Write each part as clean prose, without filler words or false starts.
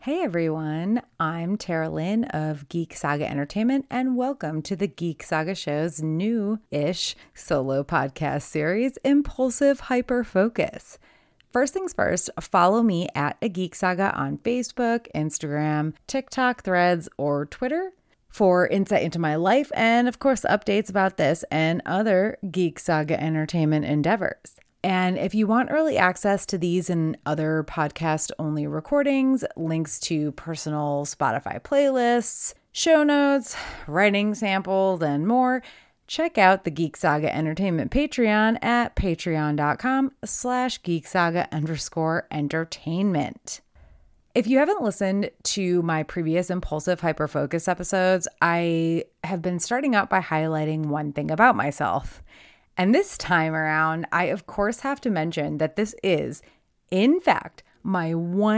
Hey everyone, I'm Tara Lynn of Geek Saga Entertainment, and welcome to the Geek Saga Show's new-ish solo podcast series, Impulsive Hyper Focus. First things first, follow me at A Geek Saga on Facebook, Instagram, TikTok, Threads, or Twitter for insight into my life and, of course, updates about this and other Geek Saga Entertainment endeavors. And if you want early access to these and other podcast-only recordings, links to personal Spotify playlists, show notes, writing samples, and more, check out the Geek Saga Entertainment Patreon at patreon.com/geeksaga_entertainment. If you haven't listened to my previous Impulsive Hyperfocus episodes, I have been starting out by highlighting one thing about myself. And this time around, I of course have to mention that this is, in fact, my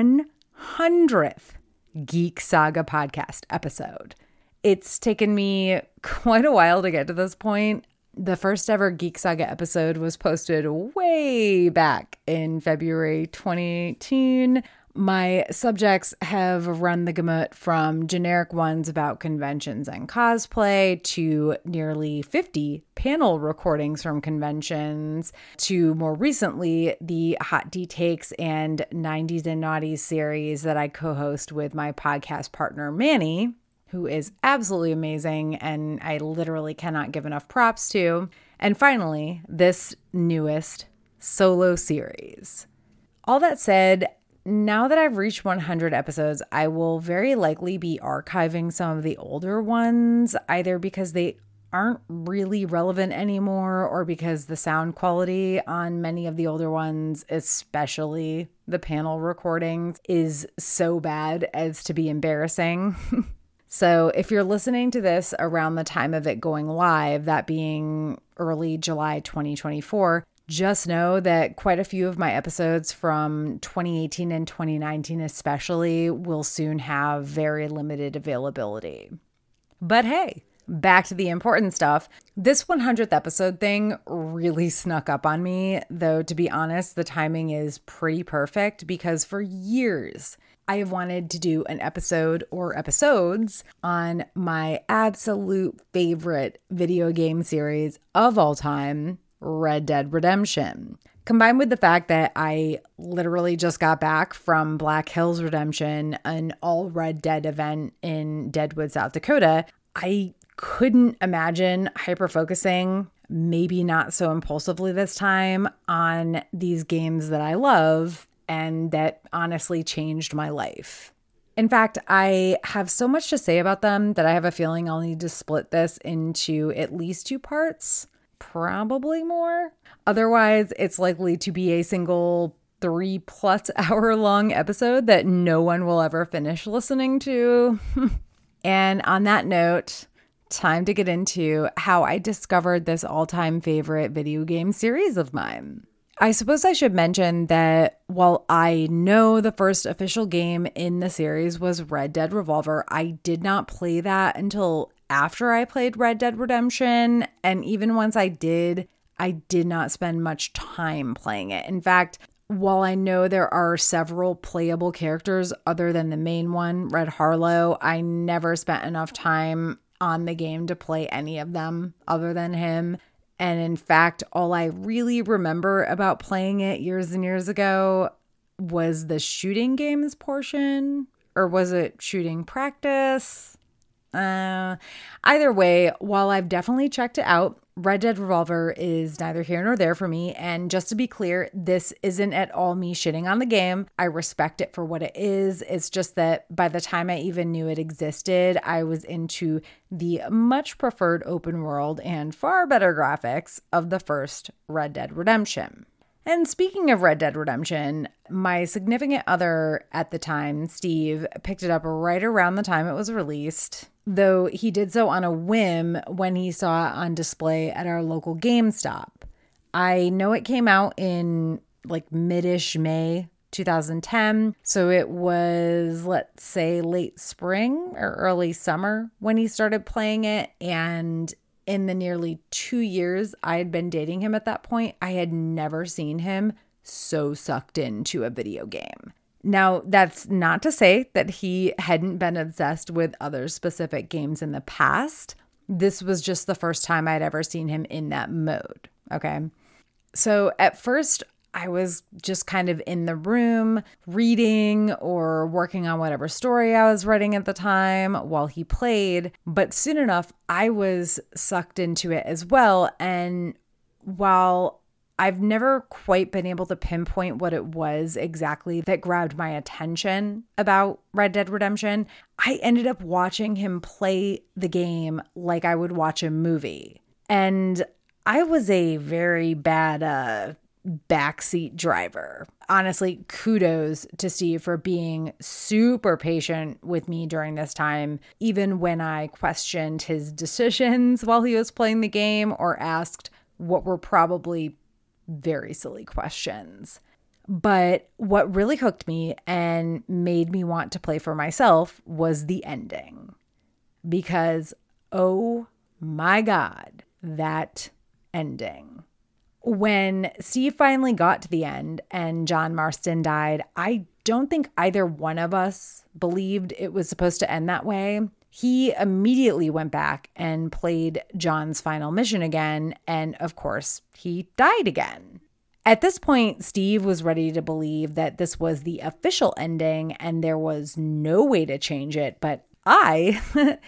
100th Geek Saga podcast episode. It's taken me quite a while to get to this point. The first ever Geek Saga episode was posted way back in February 2018. My subjects have run the gamut from generic ones about conventions and cosplay to nearly 50 panel recordings from conventions to more recently the Hot D Takes and 90s and Naughties series that I co-host with my podcast partner Manny, who is absolutely amazing and I literally cannot give enough props to. And finally, this newest solo series. All that said, now that I've reached 100 episodes, I will very likely be archiving some of the older ones, either because they aren't really relevant anymore or because the sound quality on many of the older ones, especially the panel recordings, is so bad as to be embarrassing. So if you're listening to this around the time of it going live, that being early July 2024, just know that quite a few of my episodes from 2018 and 2019 especially will soon have very limited availability. But hey, back to the important stuff. This 100th episode thing really snuck up on me, though to be honest, the timing is pretty perfect because for years I have wanted to do an episode or episodes on my absolute favorite video game series of all time, Red Dead Redemption. Combined with the fact that I literally just got back from Black Hills Redemption, an all Red Dead event in Deadwood, South Dakota, I couldn't imagine hyper-focusing, maybe not so impulsively this time, on these games that I love and that honestly changed my life. In fact, I have so much to say about them that I have a feeling I'll need to split this into at least two parts. Probably more. Otherwise, it's likely to be a single 3+ hour long episode that no one will ever finish listening to. And on that note, time to get into how I discovered this all-time favorite video game series of mine. I suppose I should mention that while I know the first official game in the series was Red Dead Revolver, I did not play that until after I played Red Dead Redemption, and even once I did not spend much time playing it. In fact, while I know there are several playable characters other than the main one, Red Harlow, I never spent enough time on the game to play any of them other than him. And in fact, all I really remember about playing it years and years ago was the shooting games portion, or was it shooting practice? Either way, while I've definitely checked it out, Red Dead Revolver is neither here nor there for me. And just to be clear, this isn't at all me shitting on the game. I respect it for what it is. It's just that by the time I even knew it existed, I was into the much preferred open world and far better graphics of the first Red Dead Redemption. And speaking of Red Dead Redemption, my significant other at the time, Steve, picked it up right around the time it was released, though he did so on a whim when he saw it on display at our local GameStop. I know it came out in like mid-ish May 2010, so it was, let's say, late spring or early summer when he started playing it, and in the nearly 2 years I had been dating him at that point, I had never seen him so sucked into a video game. Now, that's not to say that he hadn't been obsessed with other specific games in the past. This was just the first time I'd ever seen him in that mode, okay? So at first, I was just kind of in the room reading or working on whatever story I was writing at the time while he played. But soon enough, I was sucked into it as well. And while I've never quite been able to pinpoint what it was exactly that grabbed my attention about Red Dead Redemption, I ended up watching him play the game like I would watch a movie. And I was a very bad backseat driver. Honestly, kudos to Steve for being super patient with me during this time, even when I questioned his decisions while he was playing the game or asked what were probably very silly questions. But what really hooked me and made me want to play for myself was the ending. Because, oh my God, that ending. When Steve finally got to the end and John Marston died, I don't think either one of us believed it was supposed to end that way. He immediately went back and played John's final mission again, and of course, he died again. At this point, Steve was ready to believe that this was the official ending and there was no way to change it, but I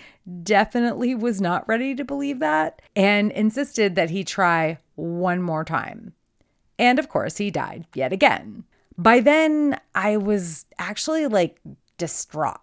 definitely was not ready to believe that and insisted that he try one more time. And of course, he died yet again. By then, I was actually distraught.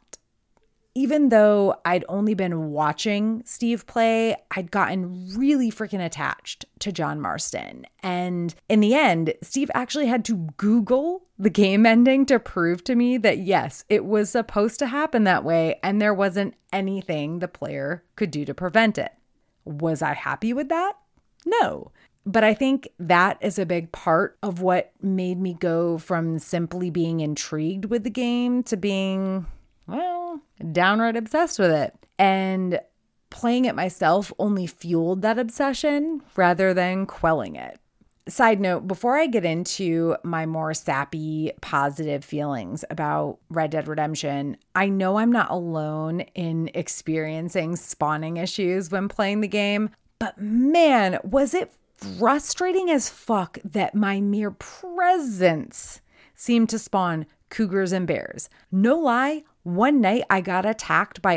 Even though I'd only been watching Steve play, I'd gotten really freaking attached to John Marston. And in the end, Steve actually had to Google the game ending to prove to me that yes, it was supposed to happen that way and there wasn't anything the player could do to prevent it. Was I happy with that? No. But I think that is a big part of what made me go from simply being intrigued with the game to being, well, downright obsessed with it. And playing it myself only fueled that obsession rather than quelling it. Side note, before I get into my more sappy, positive feelings about Red Dead Redemption, I know I'm not alone in experiencing spawning issues when playing the game, but man, was it frustrating as fuck that my mere presence seemed to spawn cougars and bears. No lie, one night I got attacked by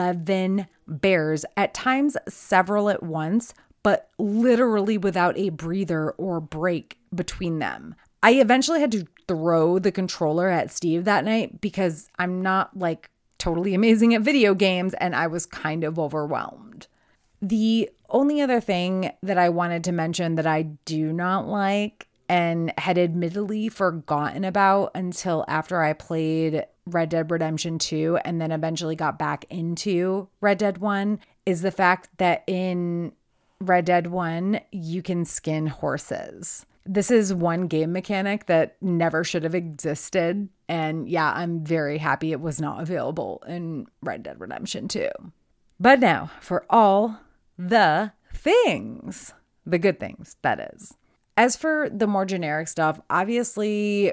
11 bears, at times several at once, but literally without a breather or break between them. I eventually had to throw the controller at Steve that night because I'm not totally amazing at video games and I was kind of overwhelmed. The only other thing that I wanted to mention that I do not like and had admittedly forgotten about until after I played Red Dead Redemption 2 and then eventually got back into Red Dead 1 is the fact that in Red Dead 1, you can skin horses. This is one game mechanic that never should have existed. And yeah, I'm very happy it was not available in Red Dead Redemption 2. But now for all the things, the good things, that is. As for the more generic stuff, obviously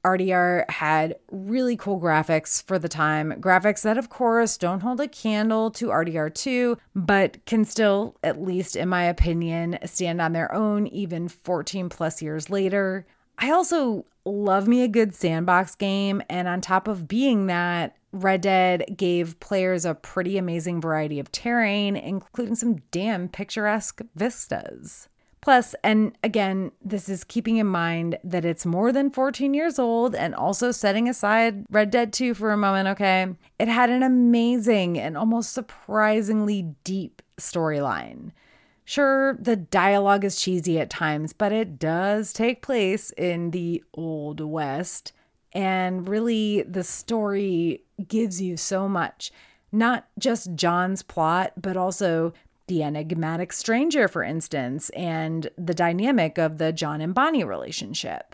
RDR had really cool graphics for the time. Graphics that, of course, don't hold a candle to RDR 2, but can still, at least in my opinion, stand on their own even 14 plus years later. I also love me a good sandbox game, and on top of being that, Red Dead gave players a pretty amazing variety of terrain, including some damn picturesque vistas. Plus, and again, this is keeping in mind that it's more than 14 years old and also setting aside Red Dead 2 for a moment, okay? It had an amazing and almost surprisingly deep storyline. Sure, the dialogue is cheesy at times, but it does take place in the Old West. And really, the story gives you so much. Not just John's plot, but also the enigmatic stranger, for instance, and the dynamic of the John and Bonnie relationship.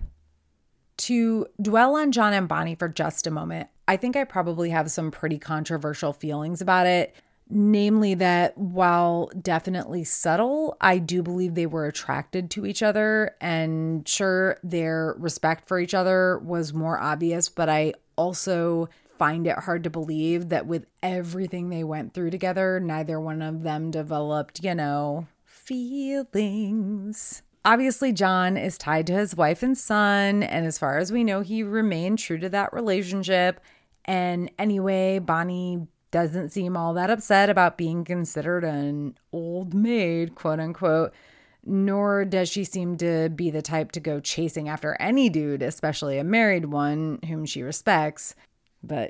To dwell on John and Bonnie for just a moment, I think I probably have some pretty controversial feelings about it. Namely that while definitely subtle, I do believe they were attracted to each other, and sure, their respect for each other was more obvious, but I also find it hard to believe that with everything they went through together, neither one of them developed, feelings. Obviously, Jon is tied to his wife and son, and as far as we know, he remained true to that relationship. And anyway, Bonnie doesn't seem all that upset about being considered an old maid, quote unquote, nor does she seem to be the type to go chasing after any dude, especially a married one whom she respects. But,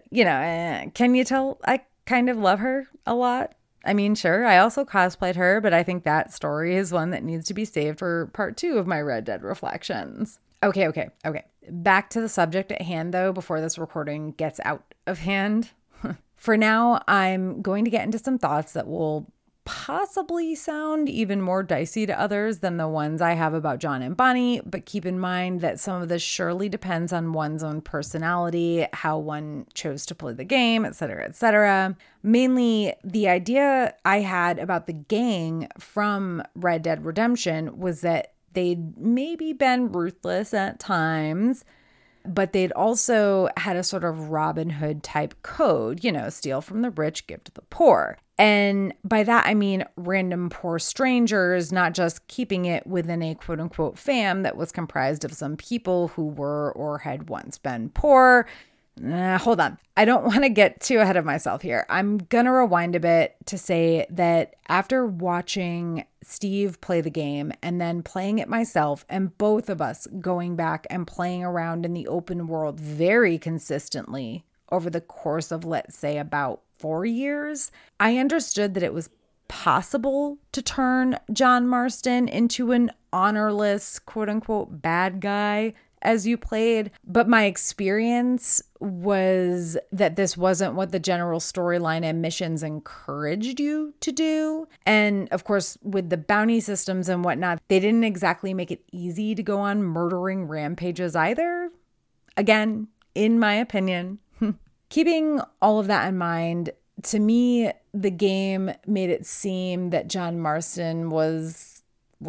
can you tell I kind of love her a lot? I mean, sure, I also cosplayed her, but I think that story is one that needs to be saved for part 2 of my Red Dead reflections. Okay. Back to the subject at hand, though, before this recording gets out of hand. For now, I'm going to get into some thoughts that will possibly sound even more dicey to others than the ones I have about Jon and Bonnie, but keep in mind that some of this surely depends on one's own personality, how one chose to play the game, etc., etc. Mainly, the idea I had about the gang from Red Dead Redemption was that they'd maybe been ruthless at times, but they'd also had a sort of Robin Hood type code, steal from the rich, give to the poor. And by that, I mean random poor strangers, not just keeping it within a quote unquote fam that was comprised of some people who were or had once been poor. Hold on. I don't want to get too ahead of myself here. I'm going to rewind a bit to say that after watching Steve play the game and then playing it myself, and both of us going back and playing around in the open world very consistently over the course of, let's say, about 4 years, I understood that it was possible to turn Jon Marston into an honorless, quote unquote, bad guy as you played. But my experience was that this wasn't what the general storyline and missions encouraged you to do. And of course, with the bounty systems and whatnot, they didn't exactly make it easy to go on murdering rampages either. Again, in my opinion. Keeping all of that in mind, to me, the game made it seem that Jon Marston was,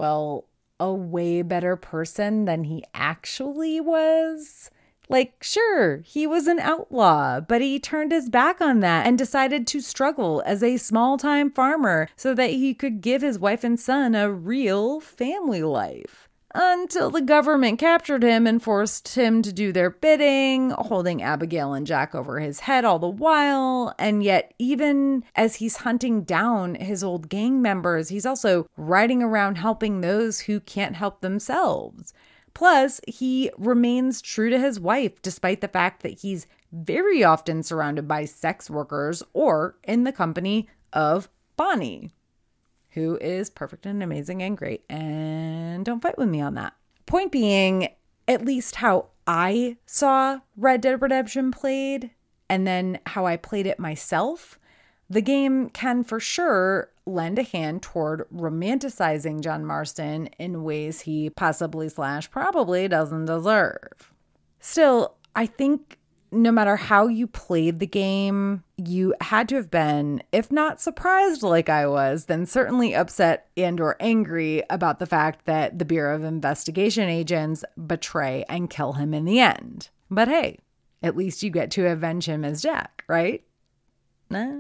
a way better person than he actually was. Like, sure, he was an outlaw, but he turned his back on that and decided to struggle as a small-time farmer so that he could give his wife and son a real family life. Until the government captured him and forced him to do their bidding, holding Abigail and Jack over his head all the while. And yet, even as he's hunting down his old gang members, he's also riding around helping those who can't help themselves. Plus, he remains true to his wife, despite the fact that he's very often surrounded by sex workers or in the company of Bonnie, who is perfect and amazing and great, and don't fight with me on that. Point being, at least how I saw Red Dead Redemption played, and then how I played it myself, the game can for sure lend a hand toward romanticizing Jon Marston in ways he possibly/probably doesn't deserve. Still, I think no matter how you played the game, you had to have been, if not surprised like I was, then certainly upset and or angry about the fact that the Bureau of Investigation agents betray and kill him in the end. But hey, at least you get to avenge him as Jack, right? Nah.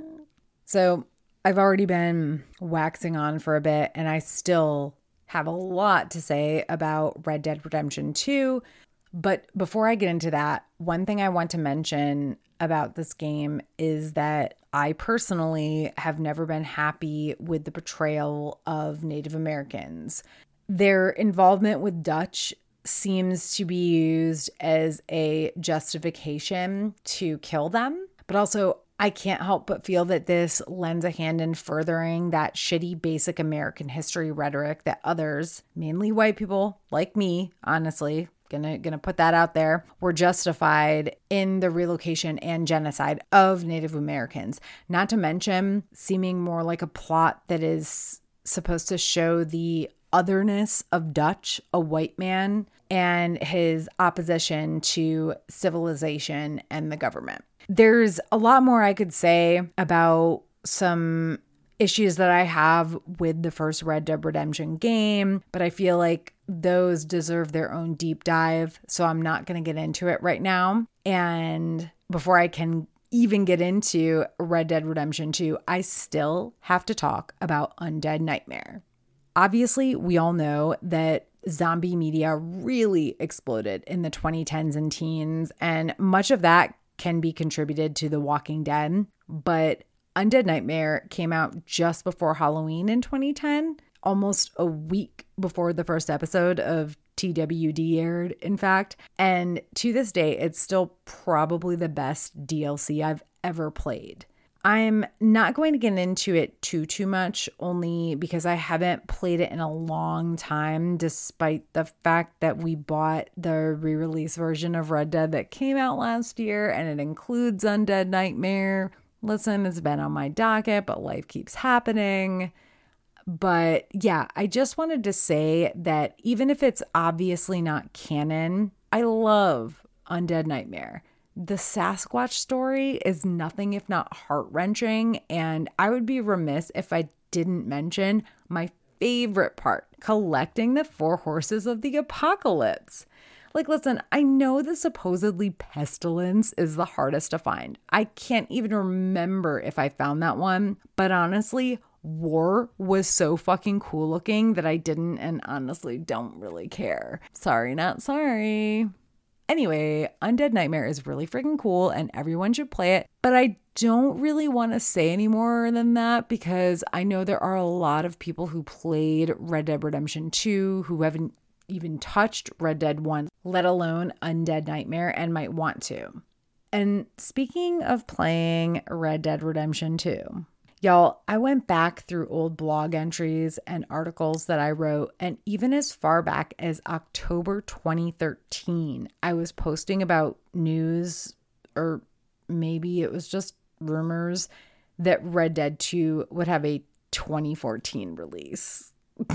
So I've already been waxing on for a bit, and I still have a lot to say about Red Dead Redemption 2. But before I get into that, one thing I want to mention about this game is that I personally have never been happy with the portrayal of Native Americans. Their involvement with Dutch seems to be used as a justification to kill them, but also I can't help but feel that this lends a hand in furthering that shitty basic American history rhetoric that others, mainly white people like me, honestly, gonna put that out there, were justified in the relocation and genocide of Native Americans. Not to mention seeming more like a plot that is supposed to show the otherness of Dutch, a white man, and his opposition to civilization and the government. There's a lot more I could say about some issues that I have with the first Red Dead Redemption game, but I feel like those deserve their own deep dive, so I'm not going to get into it right now. And before I can even get into Red Dead Redemption 2, I still have to talk about Undead Nightmare. Obviously, we all know that zombie media really exploded in the 2010s and teens, and much of that can be contributed to The Walking Dead, but Undead Nightmare came out just before Halloween in 2010, almost a week before the first episode of TWD aired, in fact. And to this day, it's still probably the best DLC I've ever played. I'm not going to get into it too much, only because I haven't played it in a long time, despite the fact that we bought the re-release version of Red Dead that came out last year, and it includes Undead Nightmare. Listen, it's been on my docket, but life keeps happening. But yeah, I just wanted to say that even if it's obviously not canon, I love Undead Nightmare. The Sasquatch story is nothing if not heart-wrenching, and I would be remiss if I didn't mention my favorite part, collecting the 4 horses of the apocalypse. Like, listen, I know the supposedly pestilence is the hardest to find. I can't even remember if I found that one, but honestly, war was so fucking cool looking that I didn't and honestly don't really care. Sorry, not sorry. Anyway, Undead Nightmare is really freaking cool and everyone should play it, but I don't really want to say any more than that because I know there are a lot of people who played Red Dead Redemption 2 who haven't even touched Red Dead 1, let alone Undead Nightmare, and might want to. And speaking of playing Red Dead Redemption 2, y'all, I went back through old blog entries and articles that I wrote, and even as far back as October 2013, I was posting about news, or maybe it was just rumors, that Red Dead 2 would have a 2014 release.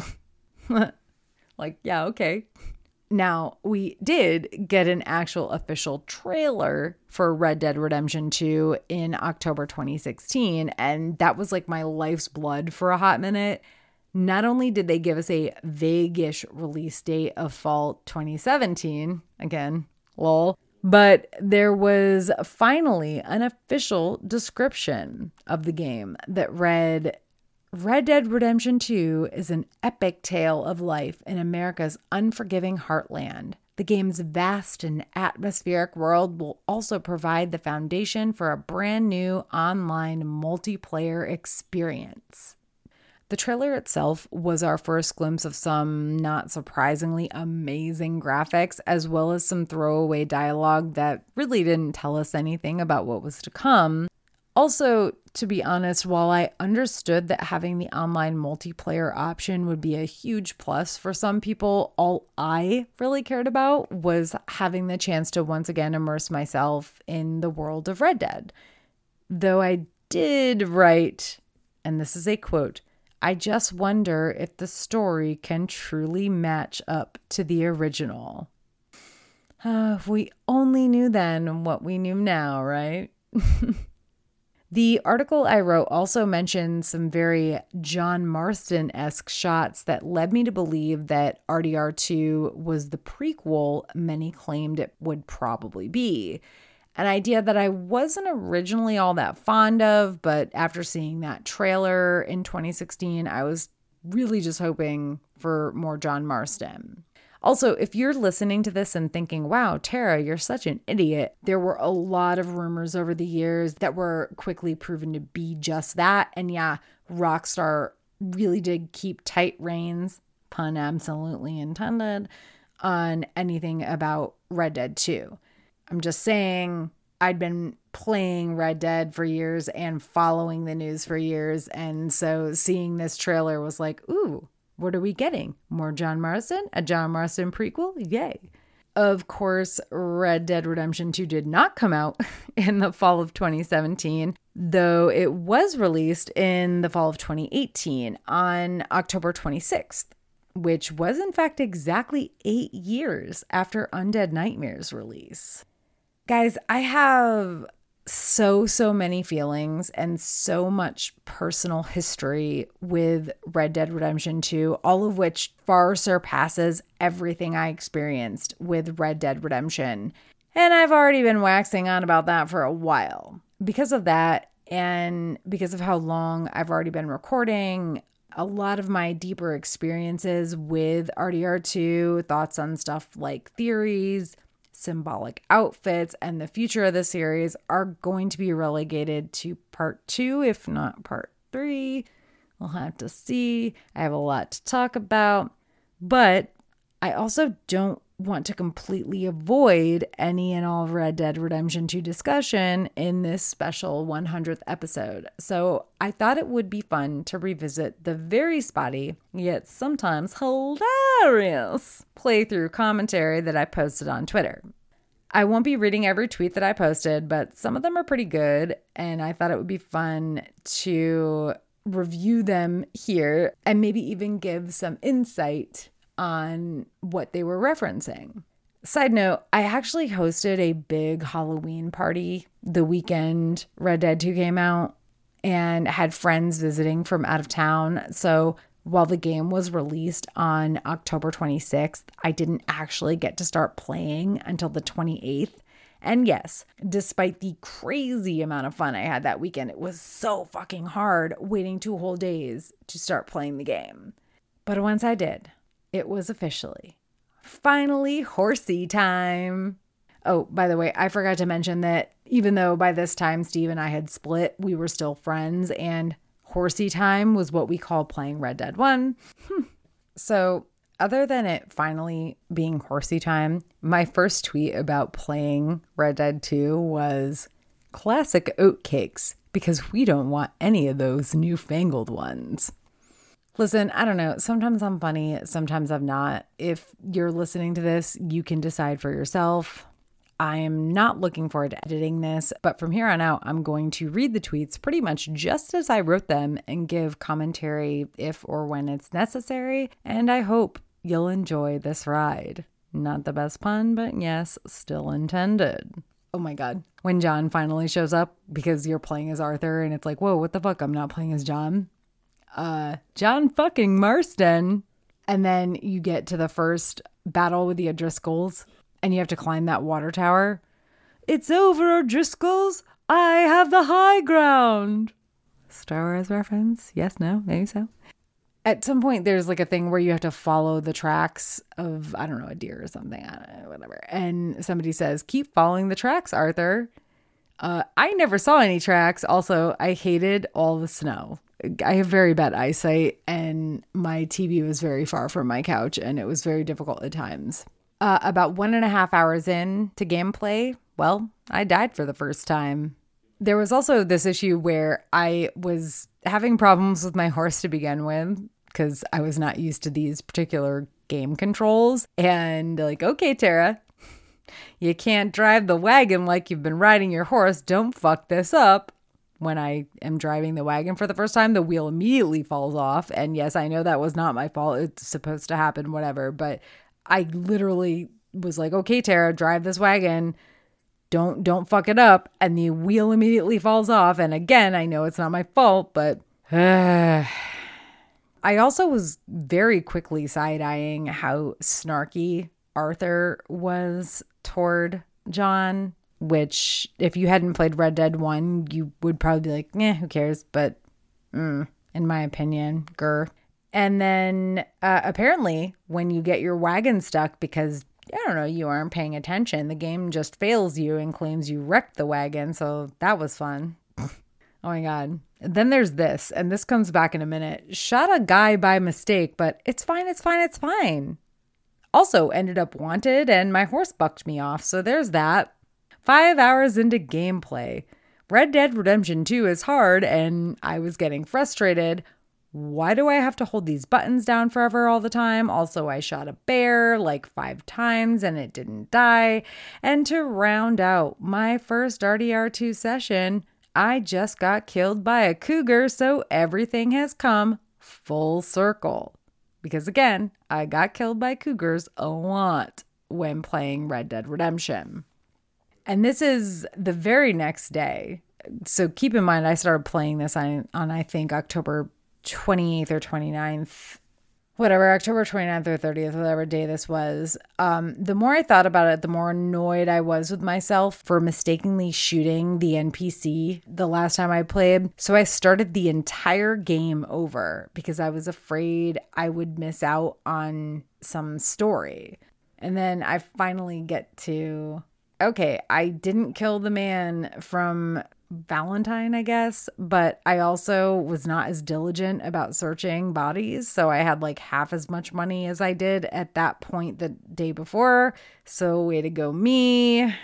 Like, yeah, okay. Now, we did get an actual official trailer for Red Dead Redemption 2 in October 2016, and that was like my life's blood for a hot minute. Not only did they give us a vague-ish release date of fall 2017, again, lol, but there was finally an official description of the game that read, Red Dead Redemption 2 is an epic tale of life in America's unforgiving heartland. The game's vast and atmospheric world will also provide the foundation for a brand new online multiplayer experience. The trailer itself was our first glimpse of some, not surprisingly, amazing graphics, as well as some throwaway dialogue that really didn't tell us anything about what was to come. Also, to be honest, while I understood that having the online multiplayer option would be a huge plus for some people, all I really cared about was having the chance to once again immerse myself in the world of Red Dead. Though I did write, and this is a quote, I just wonder if the story can truly match up to the original. If we only knew then what we knew now, right? The article I wrote also mentioned some very John Marston-esque shots that led me to believe that RDR2 was the prequel many claimed it would probably be. An idea that I wasn't originally all that fond of, but after seeing that trailer in 2016, I was really just hoping for more John Marston. Also, if you're listening to this and thinking, wow, Tara, you're such an idiot, there were a lot of rumors over the years that were quickly proven to be just that. And yeah, Rockstar really did keep tight reins, pun absolutely intended, on anything about Red Dead 2. I'm just saying, I'd been playing Red Dead for years and following the news for years. And so seeing this trailer was like, ooh, what are we getting? More John Marston? A John Marston prequel? Yay. Of course, Red Dead Redemption 2 did not come out in the fall of 2017, though it was released in the fall of 2018 on October 26th, which was in fact exactly 8 years after Undead Nightmare's release. Guys, I have so many feelings and so much personal history with Red Dead Redemption 2, all of which far surpasses everything I experienced with Red Dead Redemption. And I've already been waxing on about that for a while. Because of that, and because of how long I've already been recording, a lot of my deeper experiences with RDR2, thoughts on stuff like theories, symbolic outfits, and the future of the series are going to be relegated to part 2, if not part 3. We'll have to see. I have a lot to talk about, but I also don't want to completely avoid any and all Red Dead Redemption 2 discussion in this special 100th episode. So I thought it would be fun to revisit the very spotty, yet sometimes hilarious playthrough commentary that I posted on Twitter. I won't be reading every tweet that I posted, but some of them are pretty good, and I thought it would be fun to review them here and maybe even give some insight on what they were referencing. Side note, I actually hosted a big Halloween party the weekend Red Dead 2 came out and had friends visiting from out of town. So while the game was released on October 26th, I didn't actually get to start playing until the 28th. And yes, despite the crazy amount of fun I had that weekend, it was so fucking hard waiting 2 whole days to start playing the game. But once I did, it was finally horsey time. Oh, by the way, I forgot to mention that even though by this time Steve and I had split, we were still friends, and horsey time was what we called playing Red Dead 1. So other than it finally being horsey time, my first tweet about playing Red Dead 2 was classic oatcakes, because we don't want any of those newfangled ones. Listen, I don't know. Sometimes I'm funny, sometimes I'm not. If you're listening to this, you can decide for yourself. I am not looking forward to editing this, but from here on out, I'm going to read the tweets pretty much just as I wrote them and give commentary if or when it's necessary. And I hope you'll enjoy this ride. Not the best pun, but yes, still intended. Oh my God. When John finally shows up, because you're playing as Arthur and it's like, whoa, what the fuck? I'm not playing as John. John fucking Marston. And then you get to the first battle with the O'Driscolls and you have to climb that water tower. It's over, O'Driscolls. I have the high ground. Star Wars reference? Yes, no, maybe so. At some point, there's like a thing where you have to follow the tracks of, I don't know, a deer or something, I don't know, whatever. And somebody says, keep following the tracks, Arthur. I never saw any tracks. Also, I hated all the snow. I have very bad eyesight and my TV was very far from my couch and it was very difficult at times. About 1.5 hours in to gameplay, well, I died for the first time. There was also this issue where I was having problems with my horse to begin with because I was not used to these particular game controls. And like, okay, Tara, you can't drive the wagon like you've been riding your horse. Don't fuck this up. When I am driving the wagon for the first time, the wheel immediately falls off. And yes, I know that was not my fault. It's supposed to happen, whatever. But I literally was like, okay, Tara, drive this wagon. Don't fuck it up. And the wheel immediately falls off. And again, I know it's not my fault, but I also was very quickly side-eyeing how snarky Arthur was toward John, which if you hadn't played Red Dead 1, you would probably be like, who cares? But in my opinion, grr. And then apparently when you get your wagon stuck because, I don't know, you aren't paying attention, the game just fails you and claims you wrecked the wagon. So that was fun. Oh my God. Then there's this, and this comes back in a minute. Shot a guy by mistake, but it's fine, it's fine, it's fine. Also ended up wanted and my horse bucked me off. So there's that. 5 hours into gameplay. Red Dead Redemption 2 is hard and I was getting frustrated. Why do I have to hold these buttons down forever all the time? Also, I shot a bear like 5 times and it didn't die. And to round out my first RDR2 session, I just got killed by a cougar, so everything has come full circle. Because again, I got killed by cougars a lot when playing Red Dead Redemption. And this is the very next day. So keep in mind, I started playing this on I think October 28th or 29th, whatever, October 29th or 30th, whatever day this was. The more I thought about it, the more annoyed I was with myself for mistakenly shooting the NPC the last time I played. So I started the entire game over because I was afraid I would miss out on some story. And then I finally get to, okay, I didn't kill the man from Valentine, I guess, but I also was not as diligent about searching bodies. So I had like half as much money as I did at that point the day before. So way to go, me.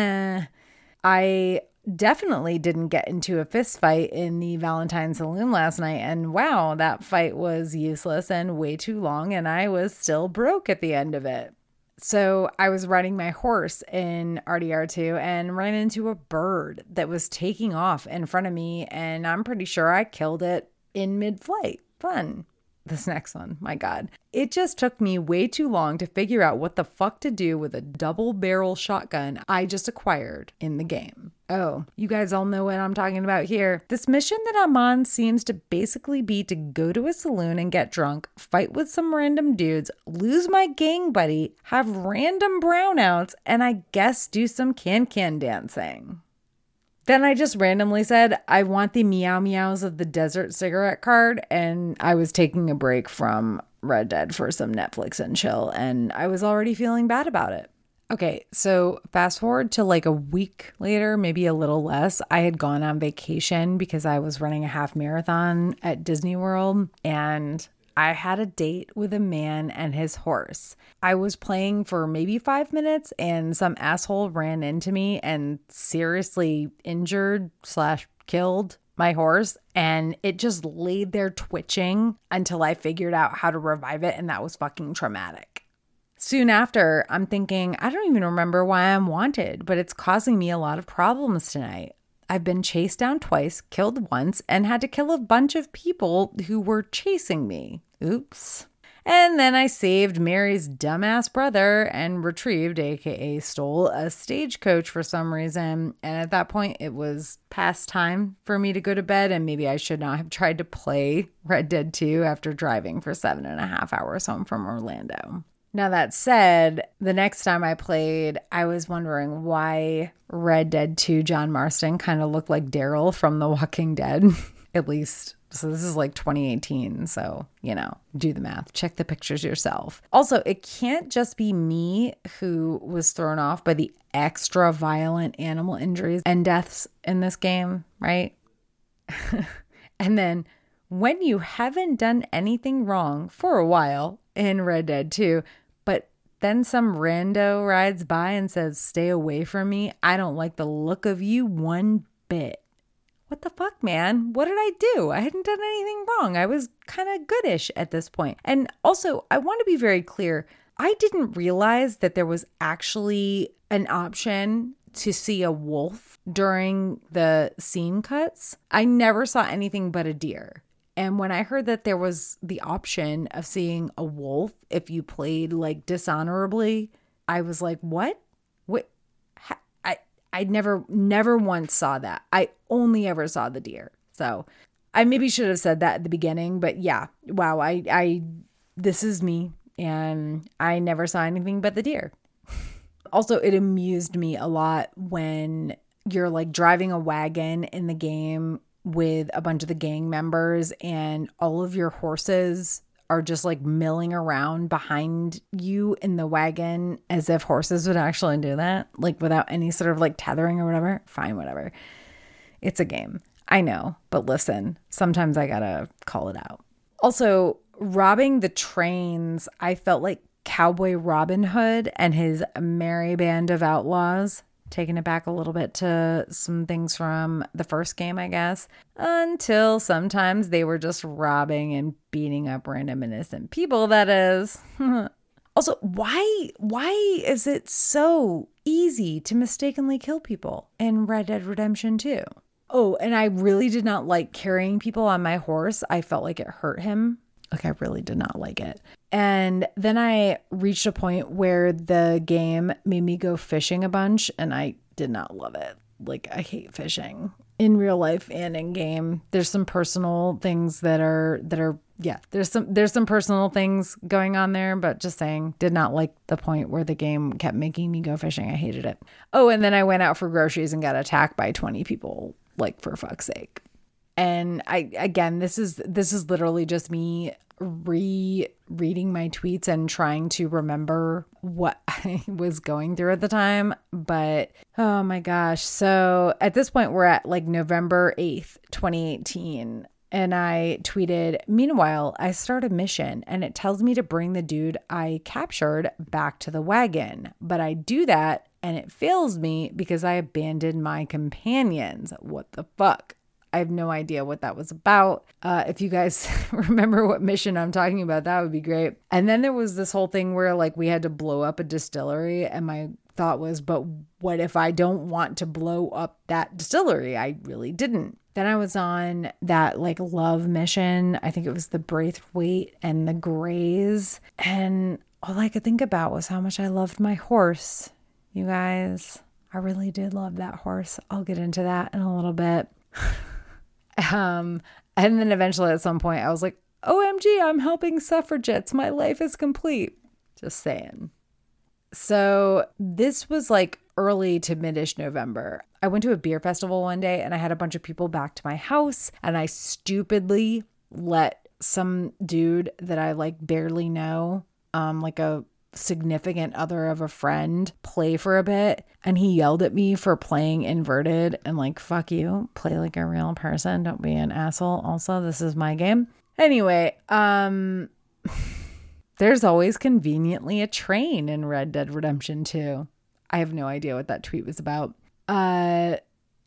I definitely didn't get into a fist fight in the Valentine Saloon last night. And wow, that fight was useless and way too long. And I was still broke at the end of it. So I was riding my horse in RDR2 and ran into a bird that was taking off in front of me. And I'm pretty sure I killed it in mid-flight. Fun. This next one, my God. It just took me way too long to figure out what the fuck to do with a double barrel shotgun I just acquired in the game. Oh, you guys all know what I'm talking about here. This mission that I'm on seems to basically be to go to a saloon and get drunk, fight with some random dudes, lose my gang buddy, have random brownouts, and I guess do some can-can dancing. Then I just randomly said, I want the meow meows of the desert cigarette card. And I was taking a break from Red Dead for some Netflix and chill. And I was already feeling bad about it. Okay, so fast forward to like a week later, maybe a little less. I had gone on vacation because I was running a half marathon at Disney World. And I had a date with a man and his horse. I was playing for maybe 5 minutes and some asshole ran into me and seriously injured/killed my horse. And it just laid there twitching until I figured out how to revive it. And that was fucking traumatic. Soon after, I'm thinking, I don't even remember why I'm wanted, but it's causing me a lot of problems tonight. I've been chased down twice, killed once, and had to kill a bunch of people who were chasing me. Oops. And then I saved Mary's dumbass brother and retrieved, aka stole, a stagecoach for some reason. And at that point, it was past time for me to go to bed, and maybe I should not have tried to play Red Dead 2 after driving for 7.5 hours home from Orlando. Now, that said, the next time I played, I was wondering why Red Dead 2 John Marston kind of looked like Daryl from The Walking Dead, at least. So this is like 2018. So, do the math. Check the pictures yourself. Also, it can't just be me who was thrown off by the extra violent animal injuries and deaths in this game, right? And then when you haven't done anything wrong for a while in Red Dead 2, but then some rando rides by and says, stay away from me. I don't like the look of you one bit. What the fuck, man? What did I do? I hadn't done anything wrong. I was kind of goodish at this point. And also, I want to be very clear. I didn't realize that there was actually an option to see a wolf during the scene cuts. I never saw anything but a deer. And when I heard that there was the option of seeing a wolf if you played like dishonorably, I was like, what? What? I never once saw that. I only ever saw the deer. So I maybe should have said that at the beginning, but yeah, wow. This is me, and I never saw anything but the deer. Also, it amused me a lot when you're like driving a wagon in the game with a bunch of the gang members and all of your horses are just like milling around behind you in the wagon as if horses would actually do that, like without any sort of like tethering or whatever. Fine, whatever. It's a game. I know, but listen, sometimes I gotta call it out. Also, robbing the trains, I felt like Cowboy Robin Hood and his merry band of outlaws. Taking it back a little bit to some things from the first game, I guess, until sometimes they were just robbing and beating up random innocent people, that is. Also, why is it so easy to mistakenly kill people in Red Dead Redemption 2? Oh, and I really did not like carrying people on my horse. I felt like it hurt him. Like, I really did not like it. And then I reached a point where the game made me go fishing a bunch, and I did not love it. Like, I hate fishing in real life and in game. There's some personal things there's some personal things going on there, but just saying, did not like the point where the game kept making me go fishing. I hated it. Oh, and then I went out for groceries and got attacked by 20 people, like, for fuck's sake. And this is literally just me rereading my tweets and trying to remember what I was going through at the time. But oh my gosh. So at this point, we're at like November 8th, 2018. And I tweeted, meanwhile, I start a mission and it tells me to bring the dude I captured back to the wagon. But I do that and it fails me because I abandoned my companions. What the fuck? I have no idea what that was about. If you guys remember what mission I'm talking about, that would be great. And then there was this whole thing where like we had to blow up a distillery. And my thought was, but what if I don't want to blow up that distillery? I really didn't. Then I was on that like love mission. I think it was the Braithwaite and the Greys. And all I could think about was how much I loved my horse. You guys, I really did love that horse. I'll get into that in a little bit. And then eventually at some point I was like, OMG, I'm helping suffragettes. My life is complete. Just saying. So this was like early to mid-ish November. I went to a beer festival one day and I had a bunch of people back to my house and I stupidly let some dude that I like barely know, like a significant other of a friend, play for a bit, and he yelled at me for playing inverted and like, fuck you, play like a real person, don't be an asshole. Also, this is my game. Anyway, there's always conveniently a train in Red Dead Redemption 2. I have no idea what that tweet was about. And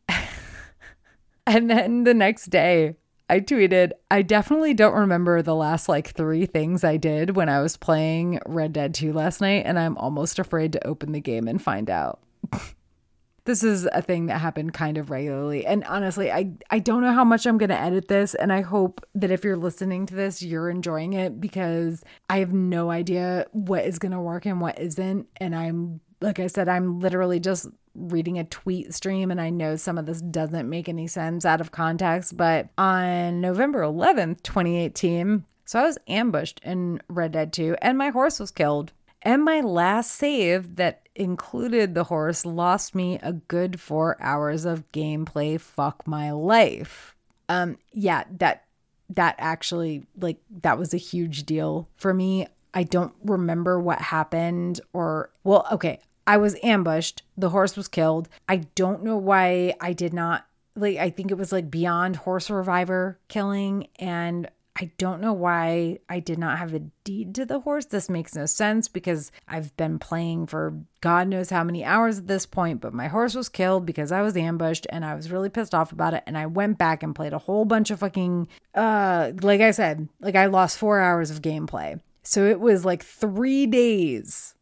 then the next day I tweeted, I definitely don't remember the last like 3 things I did when I was playing Red Dead 2 last night, and I'm almost afraid to open the game and find out. This is a thing that happened kind of regularly. And honestly, I don't know how much I'm going to edit this, and I hope that if you're listening to this, you're enjoying it, because I have no idea what is going to work and what isn't. And like I said, I'm literally just reading a tweet stream, and I know some of this doesn't make any sense out of context, but on November 11th, 2018, so I was ambushed in Red Dead 2 and my horse was killed. And my last save that included the horse lost me a good 4 hours of gameplay. Fuck my life. That actually, like, that was a huge deal for me. I don't remember what happened okay. I was ambushed. The horse was killed. I don't know why I did not, like, I think it was like beyond horse reviver killing. And I don't know why I did not have a deed to the horse. This makes no sense because I've been playing for God knows how many hours at this point, but my horse was killed because I was ambushed and I was really pissed off about it. And I went back and played a whole bunch of fucking, like I said, like I lost 4 hours of gameplay. So it was like 3 days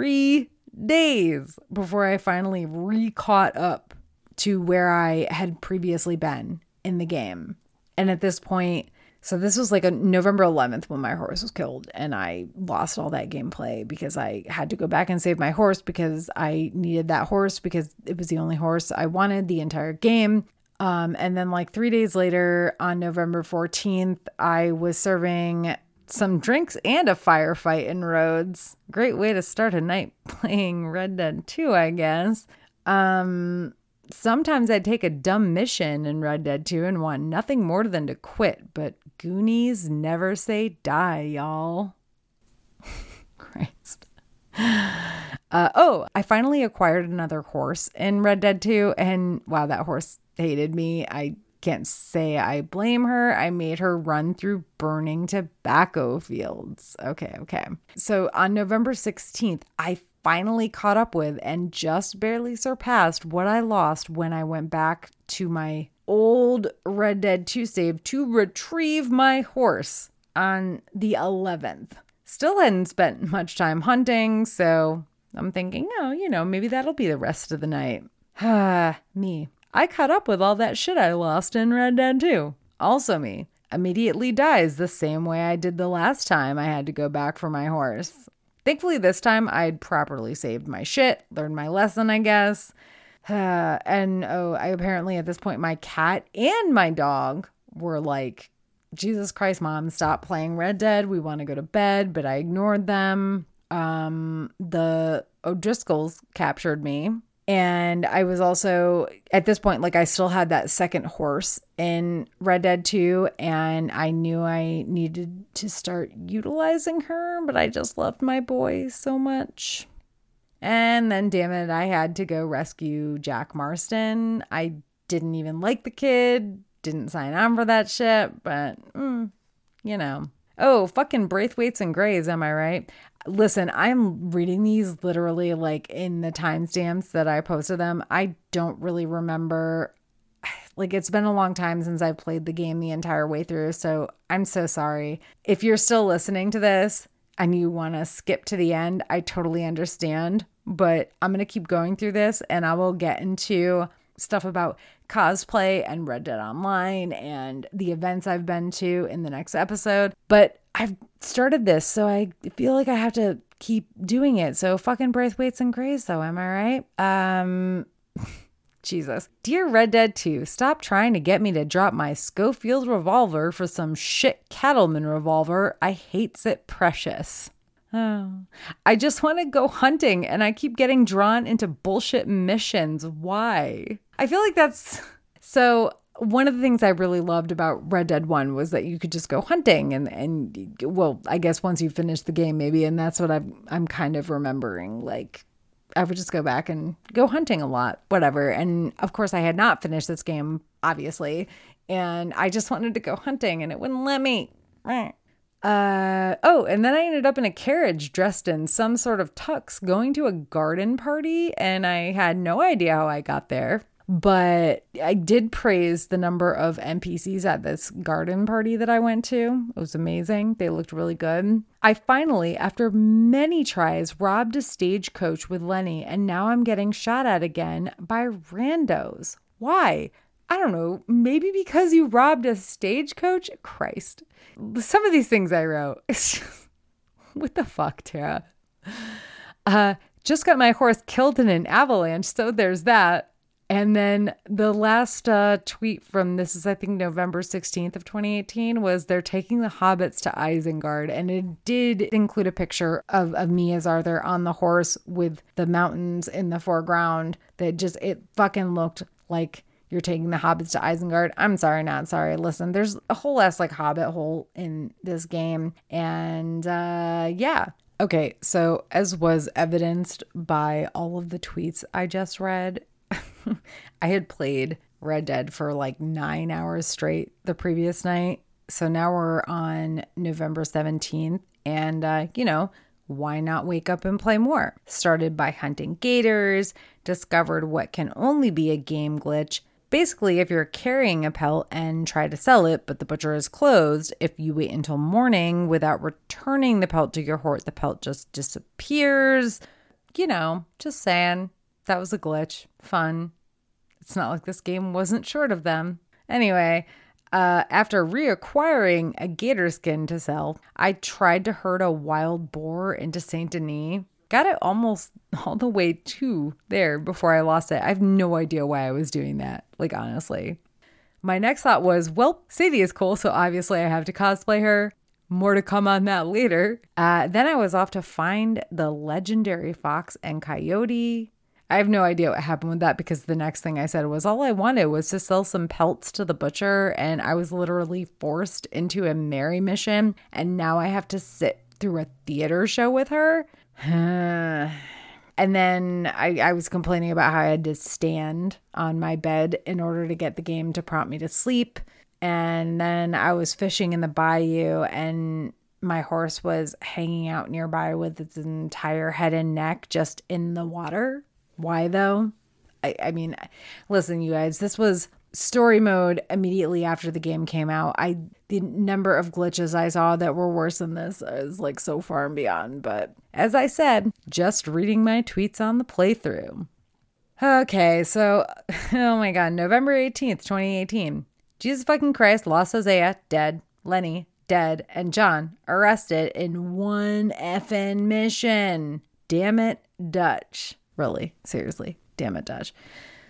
before I finally re-caught up to where I had previously been in the game. And at this point, so this was like a November 11th when my horse was killed, and I lost all that gameplay because I had to go back and save my horse because I needed that horse because it was the only horse I wanted the entire game. And then like 3 days later on November 14th, I was serving some drinks and a firefight in Rhodes. Great way to start a night playing Red Dead 2, I guess. Sometimes I'd take a dumb mission in Red Dead 2 and want nothing more than to quit, but Goonies never say die, y'all. Christ. I finally acquired another horse in Red Dead 2, and wow, that horse hated me. I can't say I blame her. I made her run through burning tobacco fields. Okay. So on November 16th, I finally caught up with and just barely surpassed what I lost when I went back to my old Red Dead 2 save to retrieve my horse on the 11th. Still hadn't spent much time hunting, so I'm thinking, maybe that'll be the rest of the night. Me. I caught up with all that shit I lost in Red Dead 2. Also me. Immediately dies the same way I did the last time I had to go back for my horse. Thankfully this time I'd properly saved my shit, learned my lesson, I guess. And I apparently at this point, my cat and my dog were like, Jesus Christ, Mom, stop playing Red Dead. We want to go to bed, but I ignored them. The O'Driscolls captured me. And I was also, at this point, like I still had that second horse in Red Dead 2, and I knew I needed to start utilizing her, but I just loved my boy so much. And then, damn it, I had to go rescue Jack Marston. I didn't even like the kid, didn't sign on for that shit, but, you know. Oh, fucking Braithwaites and Grays, am I right? Listen, I'm reading these literally like in the timestamps that I posted them. I don't really remember. Like, it's been a long time since I've played the game the entire way through, so I'm so sorry. If you're still listening to this and you want to skip to the end, I totally understand, but I'm going to keep going through this and I will get into stuff about cosplay and Red Dead Online and the events I've been to in the next episode. But I've started this, so I feel like I have to keep doing it. So fucking Braithwaites and Grays, though, am I right? Jesus. Dear Red Dead 2, stop trying to get me to drop my Schofield revolver for some shit Cattleman revolver. I hates it precious. Oh, I just want to go hunting and I keep getting drawn into bullshit missions. Why? I feel like that's... So one of the things I really loved about Red Dead 1 was that you could just go hunting and well, I guess once you finish the game maybe, and that's what I'm kind of remembering. Like, I would just go back and go hunting a lot, whatever. And of course I had not finished this game, obviously, and I just wanted to go hunting and it wouldn't let me. And then I ended up in a carriage dressed in some sort of tux going to a garden party, and I had no idea how I got there. But I did praise the number of NPCs at this garden party that I went to. It was amazing. They looked really good. I finally, after many tries, robbed a stagecoach with Lenny, and now I'm getting shot at again by randos. Why? I don't know. Maybe because you robbed a stagecoach? Christ. Some of these things I wrote. What the fuck, Tara? Just got my horse killed in an avalanche, so there's that. And then the last tweet from this is, I think, November 16th of 2018 was they're taking the hobbits to Isengard. And it did include a picture of me as Arthur on the horse with the mountains in the foreground. It fucking looked like you're taking the hobbits to Isengard. I'm sorry, not sorry. Listen, there's a whole ass like hobbit hole in this game. And yeah. Okay, so as was evidenced by all of the tweets I just read, I had played Red Dead for like 9 hours straight the previous night. So now we're on November 17th. And, why not wake up and play more? Started by hunting gators, discovered what can only be a game glitch. Basically, if you're carrying a pelt and try to sell it, but the butcher is closed, if you wait until morning without returning the pelt to your horse, the pelt just disappears. Just saying. That was a glitch. Fun. It's not like this game wasn't short of them. Anyway, after reacquiring a gator skin to sell, I tried to herd a wild boar into Saint Denis. Got it almost all the way to there before I lost it. I have no idea why I was doing that. Like, honestly. My next thought was, well, Sadie is cool, so obviously I have to cosplay her. More to come on that later. Then I was off to find the legendary fox and coyote. I have no idea what happened with that because the next thing I said was all I wanted was to sell some pelts to the butcher, and I was literally forced into a Mary mission, and now I have to sit through a theater show with her. And then I was complaining about how I had to stand on my bed in order to get the game to prompt me to sleep. And then I was fishing in the bayou and my horse was hanging out nearby with its entire head and neck just in the water. Why though? I mean, listen, you guys, this was story mode immediately after the game came out. The number of glitches I saw that were worse than this is like so far and beyond. But as I said, just reading my tweets on the playthrough. Okay, so, oh my God, November 18th, 2018. Jesus fucking Christ, lost Hosea, dead. Lenny, dead. And John, arrested in one effing mission. Damn it, Dutch. Really, seriously. Damn it, Dutch.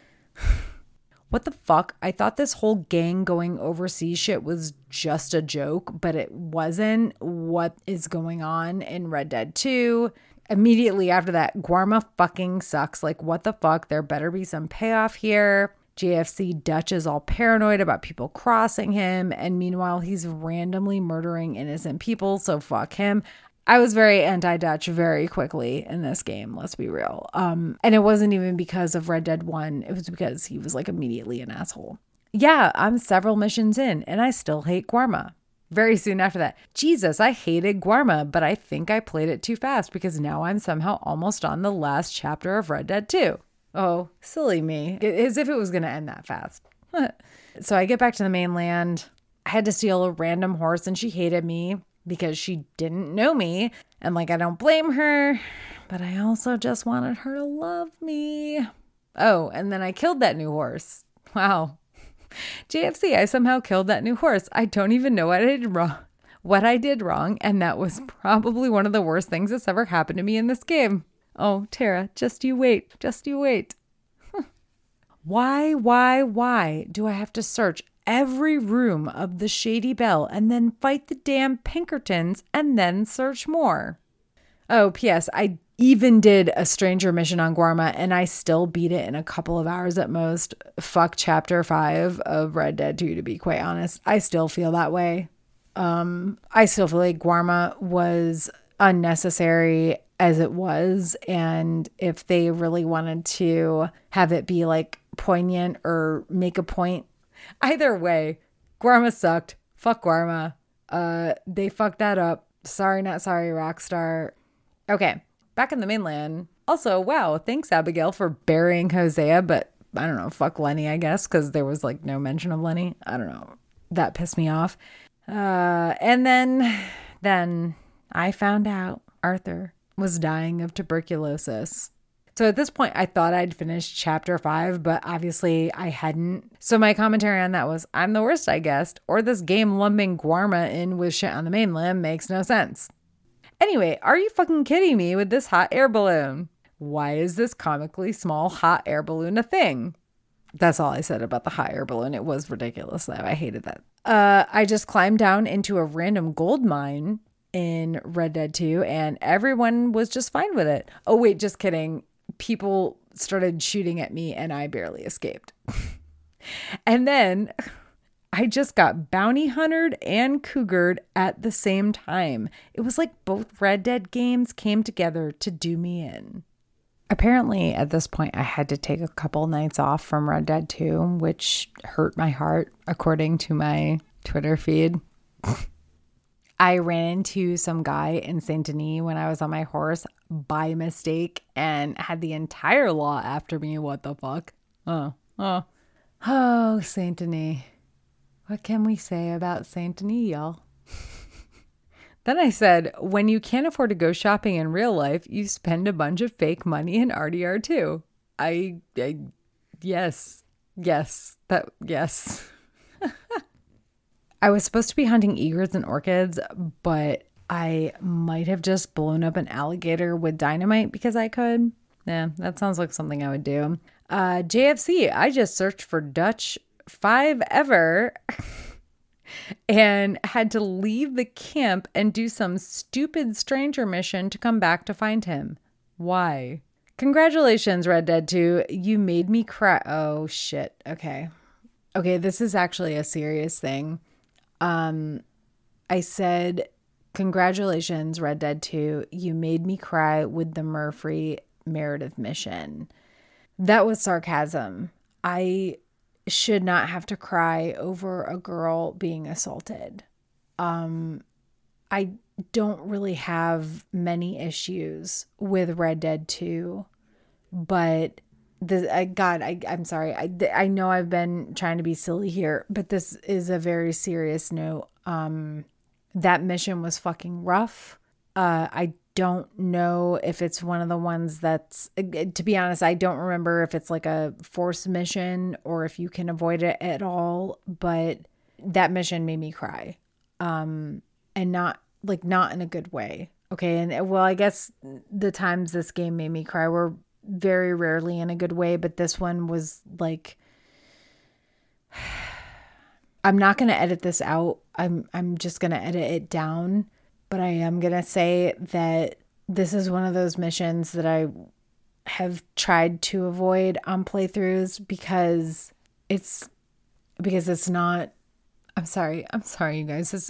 What the fuck? I thought this whole gang going overseas shit was just a joke, but it wasn't. What is going on in Red Dead 2? Immediately after that, Guarma fucking sucks. Like, what the fuck? There better be some payoff here. JFC Dutch is all paranoid about people crossing him, and meanwhile, he's randomly murdering innocent people, so fuck him. I was very anti-Dutch very quickly in this game, let's be real. And it wasn't even because of Red Dead 1. It was because he was like immediately an asshole. Yeah, I'm several missions in and I still hate Guarma. Very soon after that, Jesus, I hated Guarma, but I think I played it too fast because now I'm somehow almost on the last chapter of Red Dead 2. Oh, silly me. As if it was going to end that fast. So I get back to the mainland. I had to steal a random horse and she hated me because she didn't know me. And like, I don't blame her, but I also just wanted her to love me. Oh, and then I killed that new horse. Wow. JFC, I somehow killed that new horse. I don't even know what I did wrong. And that was probably one of the worst things that's ever happened to me in this game. Oh, Tara, just you wait. Just you wait. Why do I have to search every room of the Shady Belle and then fight the damn Pinkertons and then search more? Oh, P.S. I even did a stranger mission on Guarma and I still beat it in a couple of hours at most. Fuck chapter 5 of Red Dead 2, to be quite honest. I still feel that way. I still feel like Guarma was unnecessary as it was, and if they really wanted to have it be like poignant or make a point, either way, Guarma sucked. Fuck Guarma. They fucked that up. Sorry, not sorry, Rockstar. Okay, back in the mainland. Also, wow, thanks Abigail for burying Hosea, but I don't know, fuck Lenny, I guess, because there was like no mention of Lenny. I don't know. That pissed me off. And then I found out Arthur was dying of tuberculosis. So at this point, I thought I'd finished chapter 5, but obviously I hadn't. So my commentary on that was, I'm the worst, I guessed, or this game lumping Guarma in with shit on the mainland makes no sense. Anyway, are you fucking kidding me with this hot air balloon? Why is this comically small hot air balloon a thing? That's all I said about the hot air balloon. It was ridiculous, though. I hated that. I just climbed down into a random gold mine in Red Dead 2, and everyone was just fine with it. Oh, wait, just kidding. People started shooting at me, and I barely escaped. And then I just got bounty huntered and cougared at the same time. It was like both Red Dead games came together to do me in. Apparently, at this point, I had to take a couple nights off from Red Dead 2, which hurt my heart, according to my Twitter feed. I ran into some guy in Saint Denis when I was on my horse by mistake and had the entire law after me. What the fuck? Oh, Saint Denis. What can we say about Saint Denis, y'all? Then I said, when you can't afford to go shopping in real life, you spend a bunch of fake money in RDR too. Yes. I was supposed to be hunting egrets and orchids, but I might have just blown up an alligator with dynamite because I could. Yeah, that sounds like something I would do. JFC, I just searched for Dutch 5 ever and had to leave the camp and do some stupid stranger mission to come back to find him. Why? Congratulations, Red Dead 2. You made me cry. Oh, shit. Okay, this is actually a serious thing. I said, congratulations, Red Dead 2. You made me cry with the Murphy Meredith mission. That was sarcasm. I should not have to cry over a girl being assaulted. I don't really have many issues with Red Dead 2, but I'm sorry. I know I've been trying to be silly here, but this is a very serious note. That mission was fucking rough. I don't know if it's one of the ones that's, to be honest, I don't remember if it's like a forced mission or if you can avoid it at all, but that mission made me cry. And not in a good way. Okay. And well, I guess the times this game made me cry were very rarely in a good way, but this one was like, I'm not going to edit this out. I'm just going to edit it down, but I am going to say that this is one of those missions that I have tried to avoid on playthroughs because it's not. I'm sorry you guys.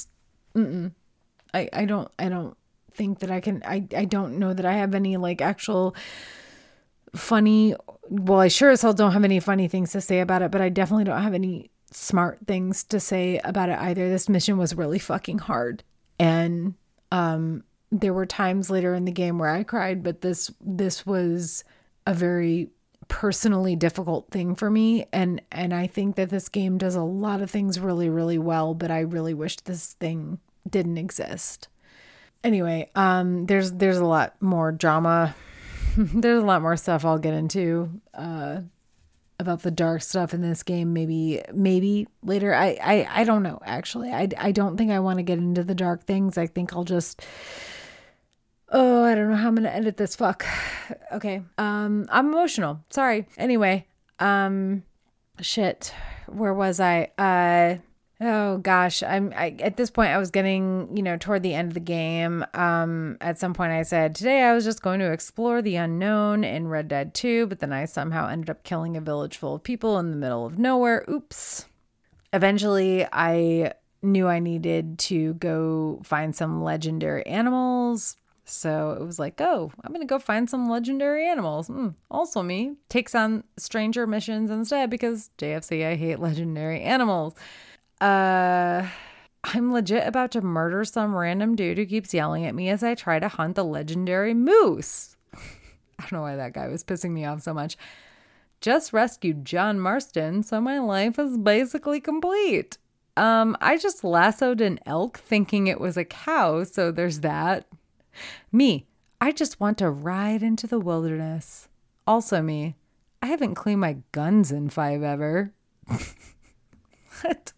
I don't think that I can. I don't know that I have any like actual funny. Well, I sure as hell don't have any funny things to say about it, but I definitely don't have any smart things to say about it either. This mission was really fucking hard, and there were times later in the game where I cried, but this was a very personally difficult thing for me, and I think that this game does a lot of things really, really well, but I really wish this thing didn't exist. Anyway, there's a lot more drama. There's a lot more stuff I'll get into about the dark stuff in this game. Maybe later. I don't know, actually. I don't think I want to get into the dark things. I think I'll just... Oh, I don't know how I'm going to edit this. Fuck. Okay. I'm emotional. Sorry. Anyway, shit. Where was I? Oh gosh. At this point I was getting, toward the end of the game. At some point I said, today I was just going to explore the unknown in Red Dead 2, but then I somehow ended up killing a village full of people in the middle of nowhere. Oops. Eventually I knew I needed to go find some legendary animals. So it was like, oh, I'm going to go find some legendary animals. Also me. Takes on stranger missions instead because JFC, I hate legendary animals. I'm legit about to murder some random dude who keeps yelling at me as I try to hunt the legendary moose. I don't know why that guy was pissing me off so much. Just rescued John Marston, so my life is basically complete. I just lassoed an elk thinking it was a cow, so there's that. Me, I just want to ride into the wilderness. Also me, I haven't cleaned my guns in 5 ever. What?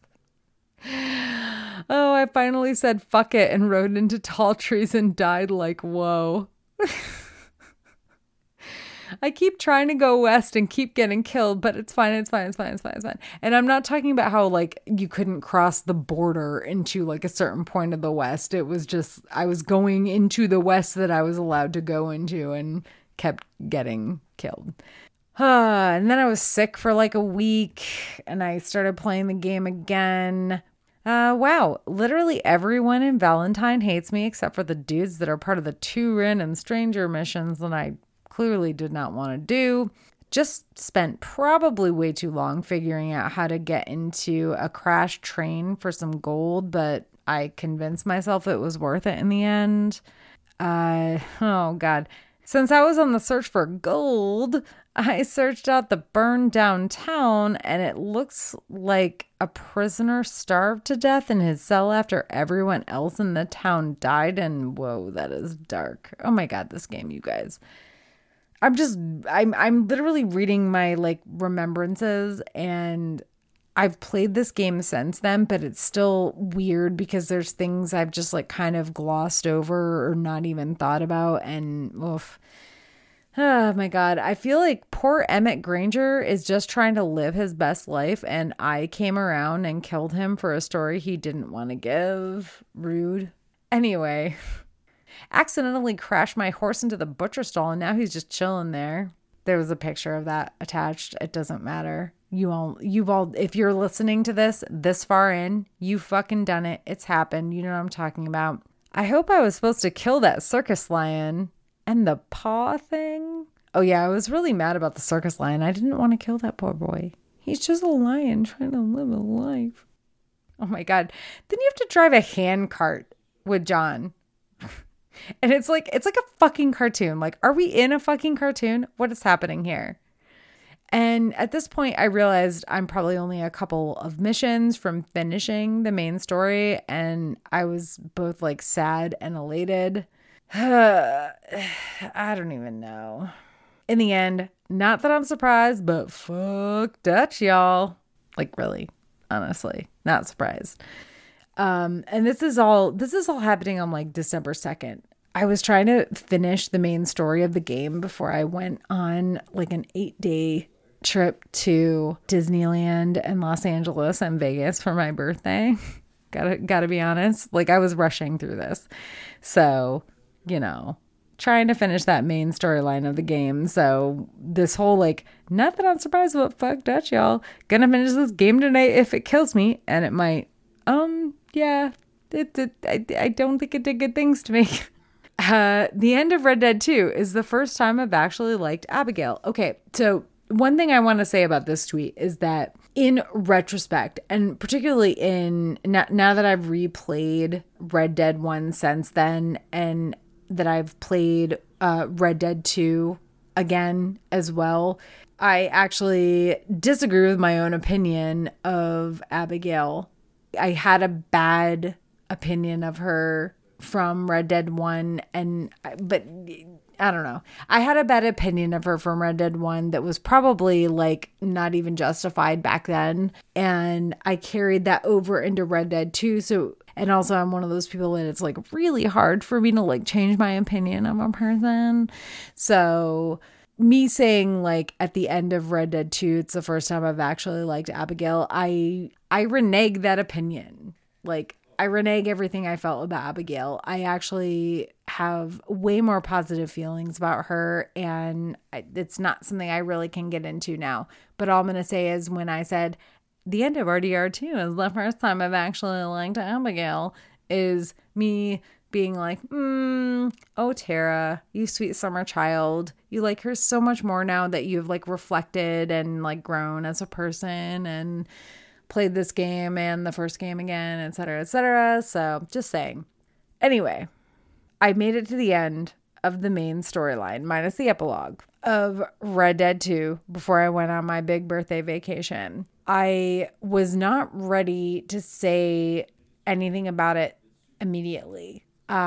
Oh, I finally said fuck it and rode into tall trees and died like, whoa. I keep trying to go west and keep getting killed, but it's fine. And I'm not talking about how like you couldn't cross the border into like a certain point of the west. It was just, I was going into the west that I was allowed to go into and kept getting killed. And then I was sick for like a week and I started playing the game again. Wow. Literally everyone in Valentine hates me except for the dudes that are part of the 2 random stranger missions that I clearly did not want to do. Just spent probably way too long figuring out how to get into a crashed train for some gold, but I convinced myself it was worth it in the end. Oh God. Since I was on the search for gold, I searched out the burned down town and it looks like a prisoner starved to death in his cell after everyone else in the town died. And whoa, that is dark. Oh my God, this game, you guys. I'm literally reading my like remembrances and I've played this game since then, but it's still weird because there's things I've just like kind of glossed over or not even thought about. And oof. Oh my God. I feel like poor Emmett Granger is just trying to live his best life. And I came around and killed him for a story he didn't want to give. Rude. Anyway, accidentally crashed my horse into the butcher stall and now he's just chilling there. There was a picture of that attached. It doesn't matter. You've all, if you're listening to this far in, you fucking done it. It's happened. You know what I'm talking about. I hope I was supposed to kill that circus lion and the paw thing. Oh yeah, I was really mad about the circus lion. I didn't want to kill that poor boy. He's just a lion trying to live a life. Oh my God. Then you have to drive a hand cart with John. And it's like a fucking cartoon. Like, are we in a fucking cartoon? What is happening here? And at this point, I realized I'm probably only a couple of missions from finishing the main story. And I was both like sad and elated. I don't even know. In the end, not that I'm surprised, but fuck Dutch, y'all. Like really, honestly, not surprised. And this is all happening on like December 2nd. I was trying to finish the main story of the game before I went on like an 8-day trip to Disneyland and Los Angeles and Vegas for my birthday. Gotta be honest. Like, I was rushing through this. So, trying to finish that main storyline of the game. So this whole, like, not that I'm surprised, but fuck Dutch, y'all. Gonna finish this game tonight if it kills me. And it might. Yeah. I don't think it did good things to me. The end of Red Dead 2 is the first time I've actually liked Abigail. Okay, so one thing I want to say about this tweet is that in retrospect, and particularly now that I've replayed Red Dead 1 since then, and that I've played Red Dead 2 again as well, I actually disagree with my own opinion of Abigail. I had a bad opinion of her from Red Dead 1, but I don't know. I had a bad opinion of her from Red Dead 1 that was probably like not even justified back then. And I carried that over into Red Dead 2. So, and also I'm one of those people that it's like really hard for me to like change my opinion of a person. So me saying like at the end of Red Dead 2, it's the first time I've actually liked Abigail. I renege that opinion. Like, I renege everything I felt about Abigail. I actually have way more positive feelings about her, and it's not something I really can get into now. But all I'm going to say is when I said the end of RDR2 is the first time I've actually liked Abigail, is me being like, oh, Tara, you sweet summer child. You like her so much more now that you've like reflected and like grown as a person and played this game and the first game again, etc., etc. So just saying. Anyway, I made it to the end of the main storyline, minus the epilogue, of Red Dead 2 before I went on my big birthday vacation. I was not ready to say anything about it immediately.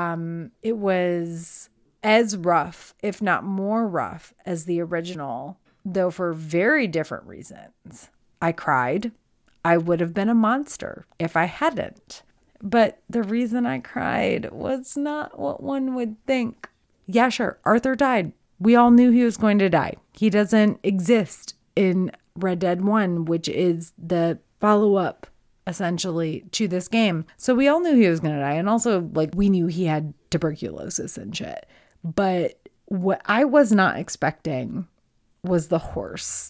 It was as rough, if not more rough, as the original, though for very different reasons. I cried. I would have been a monster if I hadn't. But the reason I cried was not what one would think. Yeah, sure, Arthur died. We all knew he was going to die. He doesn't exist in Red Dead 1, which is the follow-up, essentially, to this game. So we all knew he was going to die. And also, like, we knew he had tuberculosis and shit. But what I was not expecting was the horse.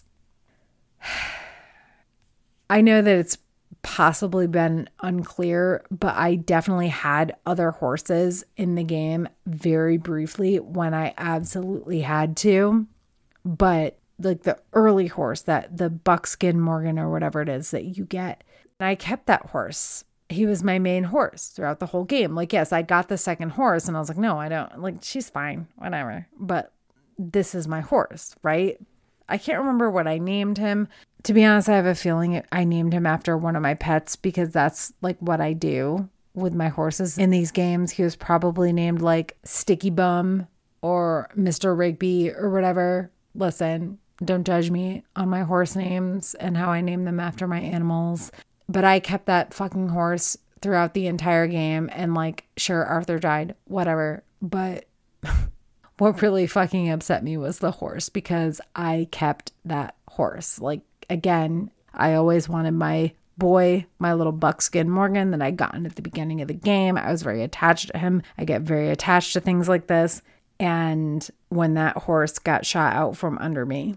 I know that it's possibly been unclear, but I definitely had other horses in the game very briefly when I absolutely had to. But like the early horse, that the Buckskin Morgan or whatever it is that you get, and I kept that horse. He was my main horse throughout the whole game. Like, yes, I got the second horse and I was like, no, I don't. Like, she's fine, whatever. But this is my horse, right? I can't remember what I named him. To be honest, I have a feeling I named him after one of my pets because that's like what I do with my horses in these games. He was probably named like Sticky Bum or Mr. Rigby or whatever. Listen, don't judge me on my horse names and how I name them after my animals. But I kept that fucking horse throughout the entire game. And like, sure, Arthur died, whatever. But what really fucking upset me was the horse because I kept that horse. Like, again, I always wanted my boy, my little Buckskin Morgan that I gotten at the beginning of the game. I was very attached to him. I get very attached to things like this. And when that horse got shot out from under me,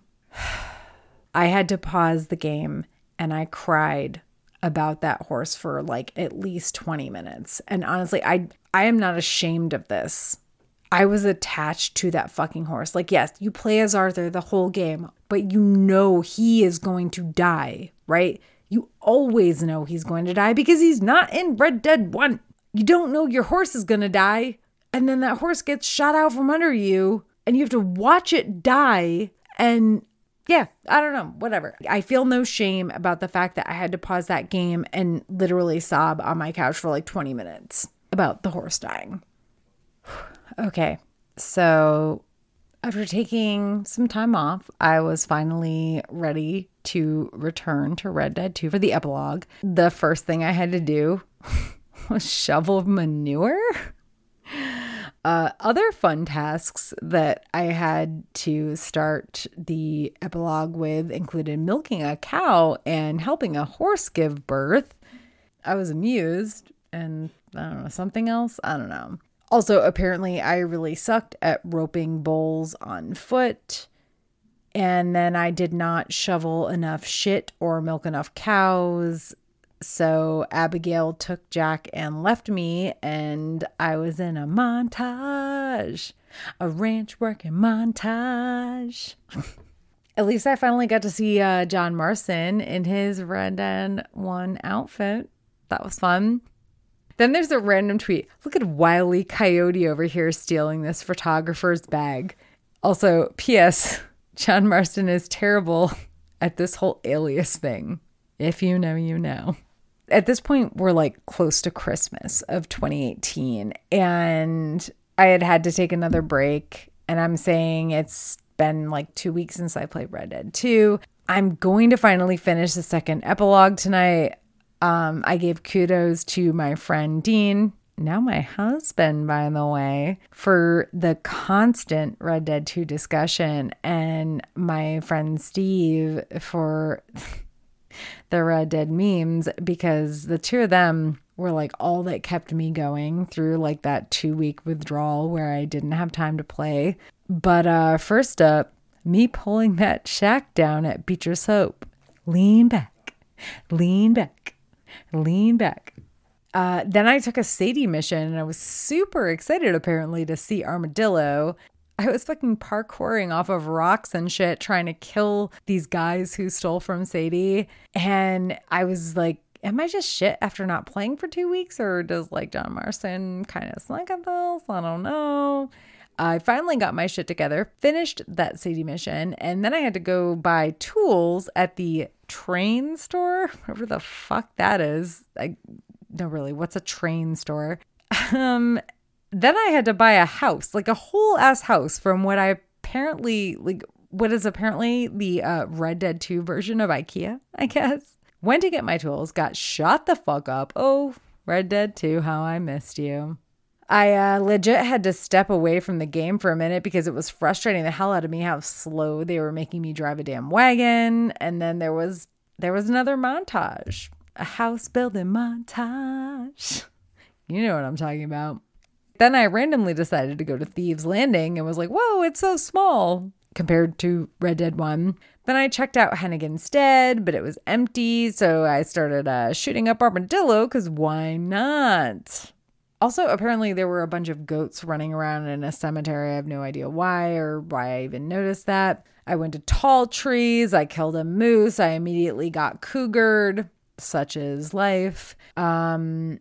I had to pause the game and I cried about that horse for like at least 20 minutes. And honestly, I am not ashamed of this. I was attached to that fucking horse. Like, yes, you play as Arthur the whole game, but you know he is going to die, right? You always know he's going to die because he's not in Red Dead 1. You don't know your horse is going to die. And then that horse gets shot out from under you and you have to watch it die. And yeah, I don't know, whatever. I feel no shame about the fact that I had to pause that game and literally sob on my couch for like 20 minutes about the horse dying. Okay, so after taking some time off, I was finally ready to return to Red Dead 2 for the epilogue. The first thing I had to do was shovel manure. Other fun tasks that I had to start the epilogue with included milking a cow and helping a horse give birth. I was amused, and I don't know, something else? I don't know. Also, apparently, I really sucked at roping bulls on foot. And then I did not shovel enough shit or milk enough cows. So Abigail took Jack and left me, and I was in a montage, a ranch working montage. At least I finally got to see John Marston in his Red Dead 1 outfit. That was fun. Then there's a random tweet. Look at Wile E. Coyote over here stealing this photographer's bag. Also, P.S. John Marston is terrible at this whole alias thing. If you know, you know. At this point, we're like close to Christmas of 2018, and I had to take another break, and I'm saying it's been like 2 weeks since I played Red Dead 2. I'm going to finally finish the second epilogue tonight. I gave kudos to my friend Dean, now my husband, by the way, for the constant Red Dead 2 discussion, and my friend Steve for the Red Dead memes, because the two of them were like all that kept me going through like that 2-week withdrawal where I didn't have time to play. But first up, me pulling that shack down at Beecher's Hope. Lean back, lean back, lean back. Then I took a Sadie mission, and I was super excited apparently to see Armadillo. I was fucking parkouring off of rocks and shit, trying to kill these guys who stole from Sadie. And I was like, am I just shit after not playing for 2 weeks? Or does like John Marston kind of slink at this? I don't know. I finally got my shit together, finished that Sadie mission, and then I had to go buy tools at the train store, whatever the fuck that is. No, really, what's a train store? Then I had to buy a house, like a whole ass house from what is apparently the Red Dead 2 version of IKEA, I guess. Went to get my tools, got shot the fuck up. Oh, Red Dead 2, how I missed you. I legit had to step away from the game for a minute because it was frustrating the hell out of me how slow they were making me drive a damn wagon. And then there was another montage, a house building montage. You know what I'm talking about. Then I randomly decided to go to Thieves Landing and was like, whoa, it's so small compared to Red Dead 1. Then I checked out Hennigan's Stead, but it was empty. So I started shooting up Armadillo because why not? Also, apparently there were a bunch of goats running around in a cemetery. I have no idea why or why I even noticed that. I went to Tall Trees. I killed a moose. I immediately got cougared. Such is life. Oh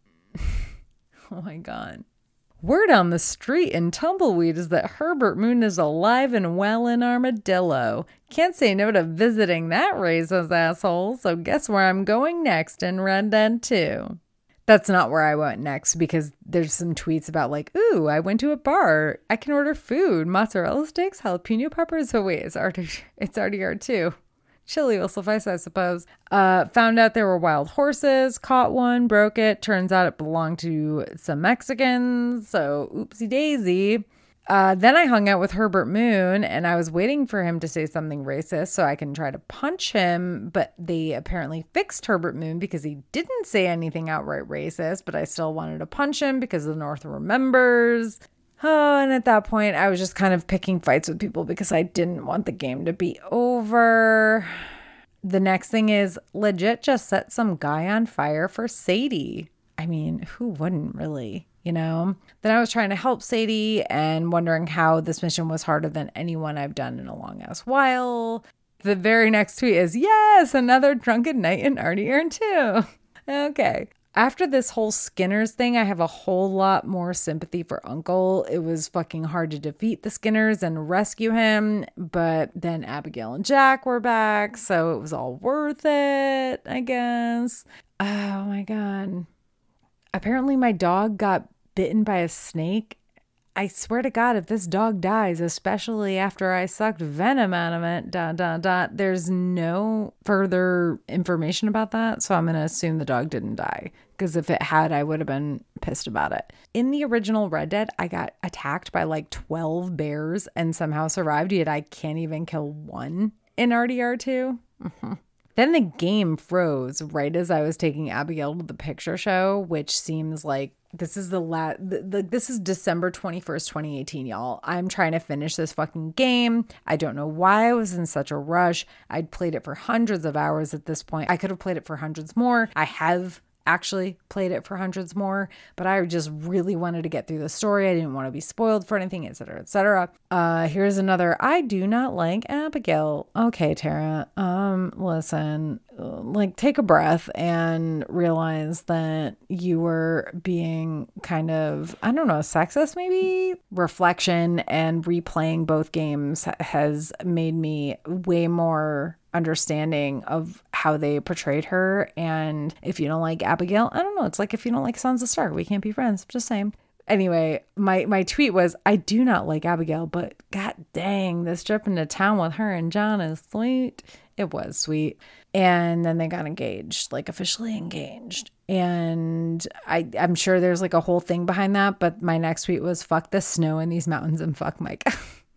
my God. Word on the street in Tumbleweed is that Herbert Moon is alive and well in Armadillo. Can't say no to visiting that racist asshole, so guess where I'm going next in Red Dead 2. That's not where I went next because there's some tweets about like, ooh, I went to a bar. I can order food, mozzarella sticks, jalapeno peppers. Oh wait, it's RDR 2. Chili will suffice, I suppose. Found out there were wild horses, caught one, broke it. Turns out it belonged to some Mexicans, so oopsie daisy. Then I hung out with Herbert Moon, and I was waiting for him to say something racist so I can try to punch him, but they apparently fixed Herbert Moon because he didn't say anything outright racist, but I still wanted to punch him because the North remembers. Oh, and at that point, I was just kind of picking fights with people because I didn't want the game to be over. The next thing is legit just set some guy on fire for Sadie. I mean, who wouldn't really, you know? Then I was trying to help Sadie and wondering how this mission was harder than anyone I've done in a long ass while. The very next tweet is, yes, another drunken night in RDR 2. Okay. After this whole Skinners thing, I have a whole lot more sympathy for Uncle. It was fucking hard to defeat the Skinners and rescue him, but then Abigail and Jack were back, so it was all worth it, I guess. Oh my God. Apparently my dog got bitten by a snake. I swear to God, if this dog dies, especially after I sucked venom out of it, there's no further information about that. So I'm going to assume the dog didn't die, because if it had, I would have been pissed about it. In the original Red Dead, I got attacked by like 12 bears and somehow survived, yet I can't even kill one in RDR2. Then the game froze right as I was taking Abigail to the picture show, which seems like this is this is December 21st, 2018, y'all. I'm trying to finish this fucking game. I don't know why I was in such a rush. I'd played it for hundreds of hours at this point. I could have played it for hundreds more. I have actually played it for hundreds more, but I just really wanted to get through the story. I didn't want to be spoiled for anything, etc., etc. Here's another. I do not like Abigail. Okay, Tara. Listen, like, take a breath and realize that you were being kind of, I don't know, sexist maybe? Reflection and replaying both games has made me way more understanding of how they portrayed her. And if you don't like Abigail, I don't know, it's like if you don't like Sansa Stark, we can't be friends. Just saying. Anyway, my tweet was, I do not like Abigail, but god dang, this trip into town with her and John is sweet. It was sweet. And then they got engaged, like officially engaged. And I'm sure there's like a whole thing behind that, but my next tweet was, fuck the snow in these mountains and fuck Micah.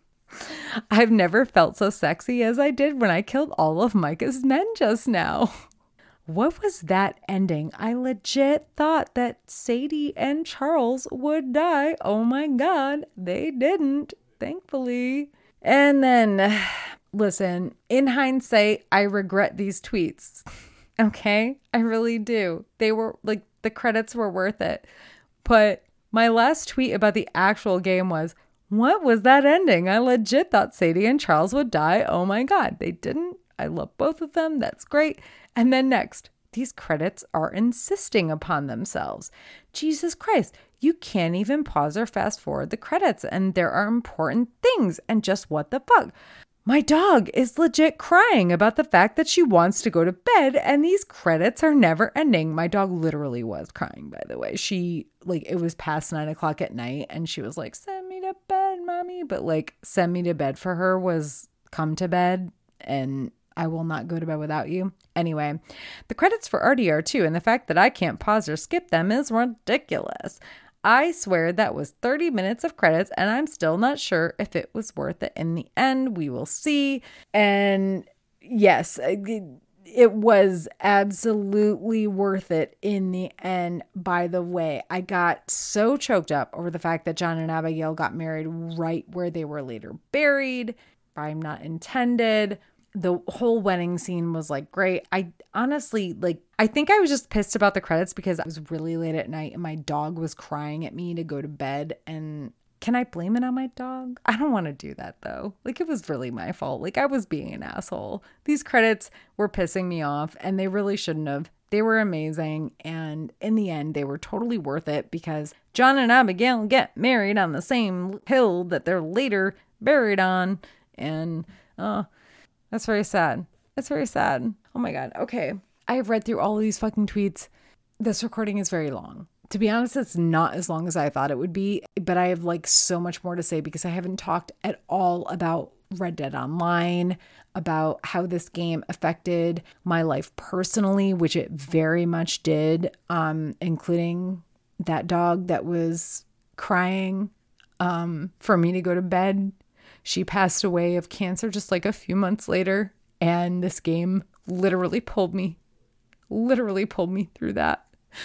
I've never felt so sexy as I did when I killed all of Micah's men just now. What was that ending? I legit thought that Sadie and Charles would die. Oh my God, they didn't, thankfully. And then, listen, in hindsight, I regret these tweets. Okay? I really do. They were like, the credits were worth it. But my last tweet about the actual game was, what was that ending? I legit thought Sadie and Charles would die. Oh my God, they didn't. I love both of them. That's great. And then next, these credits are insisting upon themselves. Jesus Christ, you can't even pause or fast forward the credits, and there are important things. And just what the fuck? My dog is legit crying about the fact that she wants to go to bed, and these credits are never ending. My dog literally was crying, by the way. She, like, it was past 9 o'clock at night, and she was like, send me to bed, mommy. But like, send me to bed for her was come to bed, and I will not go to bed without you. Anyway, the credits for RDR2 and the fact that I can't pause or skip them is ridiculous. I swear that was 30 minutes of credits, and I'm still not sure if it was worth it in the end. We will see. And yes, it was absolutely worth it in the end. By the way, I got so choked up over the fact that John and Abigail got married right where they were later buried. I'm not intended. The whole wedding scene was like great. I honestly, like, I think I was just pissed about the credits because it was really late at night and my dog was crying at me to go to bed. And can I blame it on my dog? I don't want to do that though. Like, it was really my fault. Like, I was being an asshole. These credits were pissing me off and they really shouldn't have. They were amazing. And in the end, they were totally worth it because John and Abigail get married on the same hill that they're later buried on. And, that's very sad. That's very sad. Oh my God. Okay. I have read through all of these fucking tweets. This recording is very long. To be honest, it's not as long as I thought it would be, but I have like so much more to say because I haven't talked at all about Red Dead Online, about how this game affected my life personally, which it very much did, including that dog that was crying for me to go to bed. She passed away of cancer just like a few months later. And this game literally pulled me through that.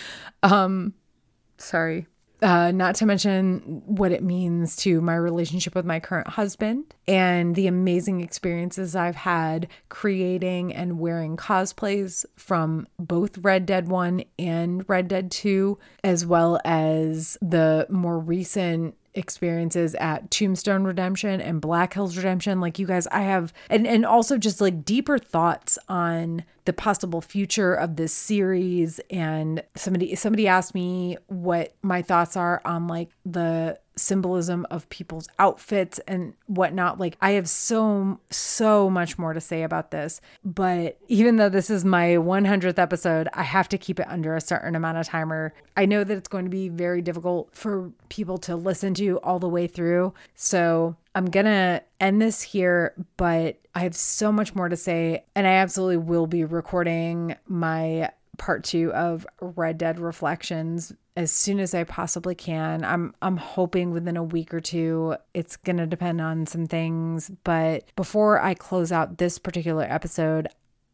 Sorry. Not to mention what it means to my relationship with my current husband and the amazing experiences I've had creating and wearing cosplays from both Red Dead 1 and Red Dead 2, as well as the more recent experiences at Tombstone Redemption and Black Hills Redemption. Like, you guys, I have, and also just like deeper thoughts on the possible future of this series. And somebody asked me what my thoughts are on like the symbolism of people's outfits and whatnot. Like, I have so much more to say about this, but even though this is my 100th episode, I have to keep it under a certain amount of timer. I know that it's going to be very difficult for people to listen to all the way through. So I'm going to end this here, but I have so much more to say, and I absolutely will be recording my part 2 of Red Dead Reflections as soon as I possibly can. I'm hoping within a week or two. It's going to depend on some things, but before I close out this particular episode,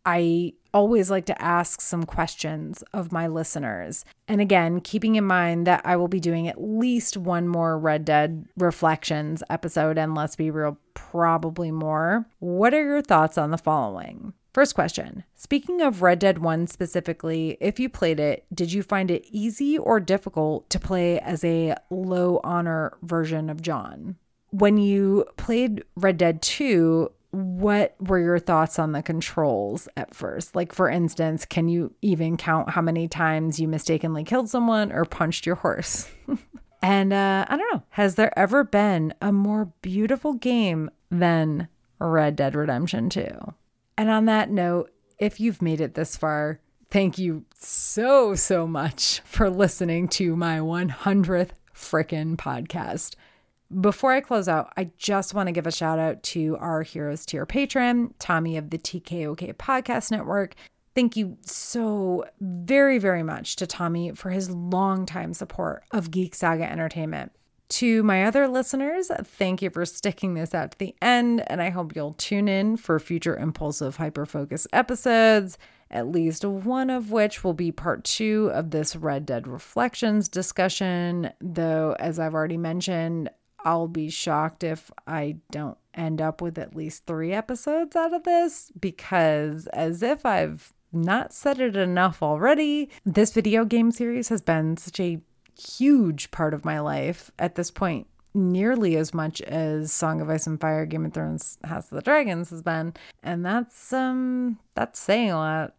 I always like to ask some questions of my listeners. And again, keeping in mind that I will be doing at least one more Red Dead Reflections episode, and let's be real, probably more. What are your thoughts on the following? First question, speaking of Red Dead 1 specifically, if you played it, did you find it easy or difficult to play as a low honor version of John? When you played Red Dead 2, what were your thoughts on the controls at first? Like, for instance, can you even count how many times you mistakenly killed someone or punched your horse? And I don't know, has there ever been a more beautiful game than Red Dead Redemption 2? And on that note, if you've made it this far, thank you so much for listening to my 100th frickin' podcast. Before I close out, I just want to give a shout out to our Heroes Tier patron, Tommy of the TKOK Podcast Network. Thank you so very much to Tommy for his longtime support of Geek Saga Entertainment. To my other listeners, thank you for sticking this out to the end, and I hope you'll tune in for future Impulsive Hyperfocus episodes, at least one of which will be part 2 of this Red Dead Reflections discussion, though, as I've already mentioned, I'll be shocked if I don't end up with at least 3 episodes out of this, because as if I've not said it enough already, this video game series has been such a huge part of my life at this point, nearly as much as Song of Ice and Fire, Game of Thrones, House of the Dragons has been, and that's saying a lot.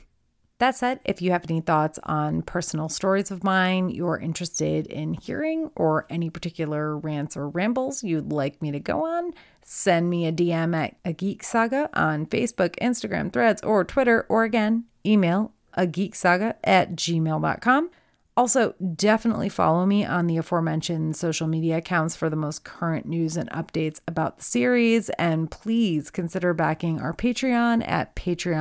That said, if you have any thoughts on personal stories of mine you're interested in hearing, or any particular rants or rambles you'd like me to go on, send me a DM at A Geek Saga on Facebook, Instagram, Threads, or Twitter, or again, email ageeksaga@gmail.com. Also, definitely follow me on the aforementioned social media accounts for the most current news and updates about the series. And please consider backing our Patreon at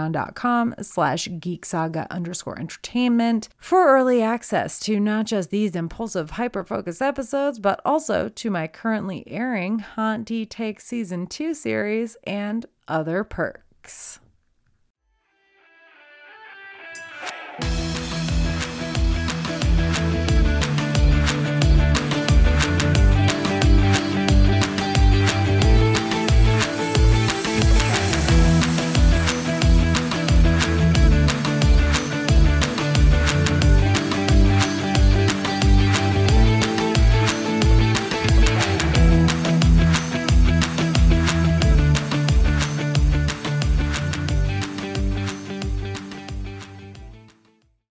patreon.com/geeksaga_entertainment for early access to not just these Impulsive Hyperfocus episodes, but also to my currently airing Haunt D Take Season 2 series and other perks.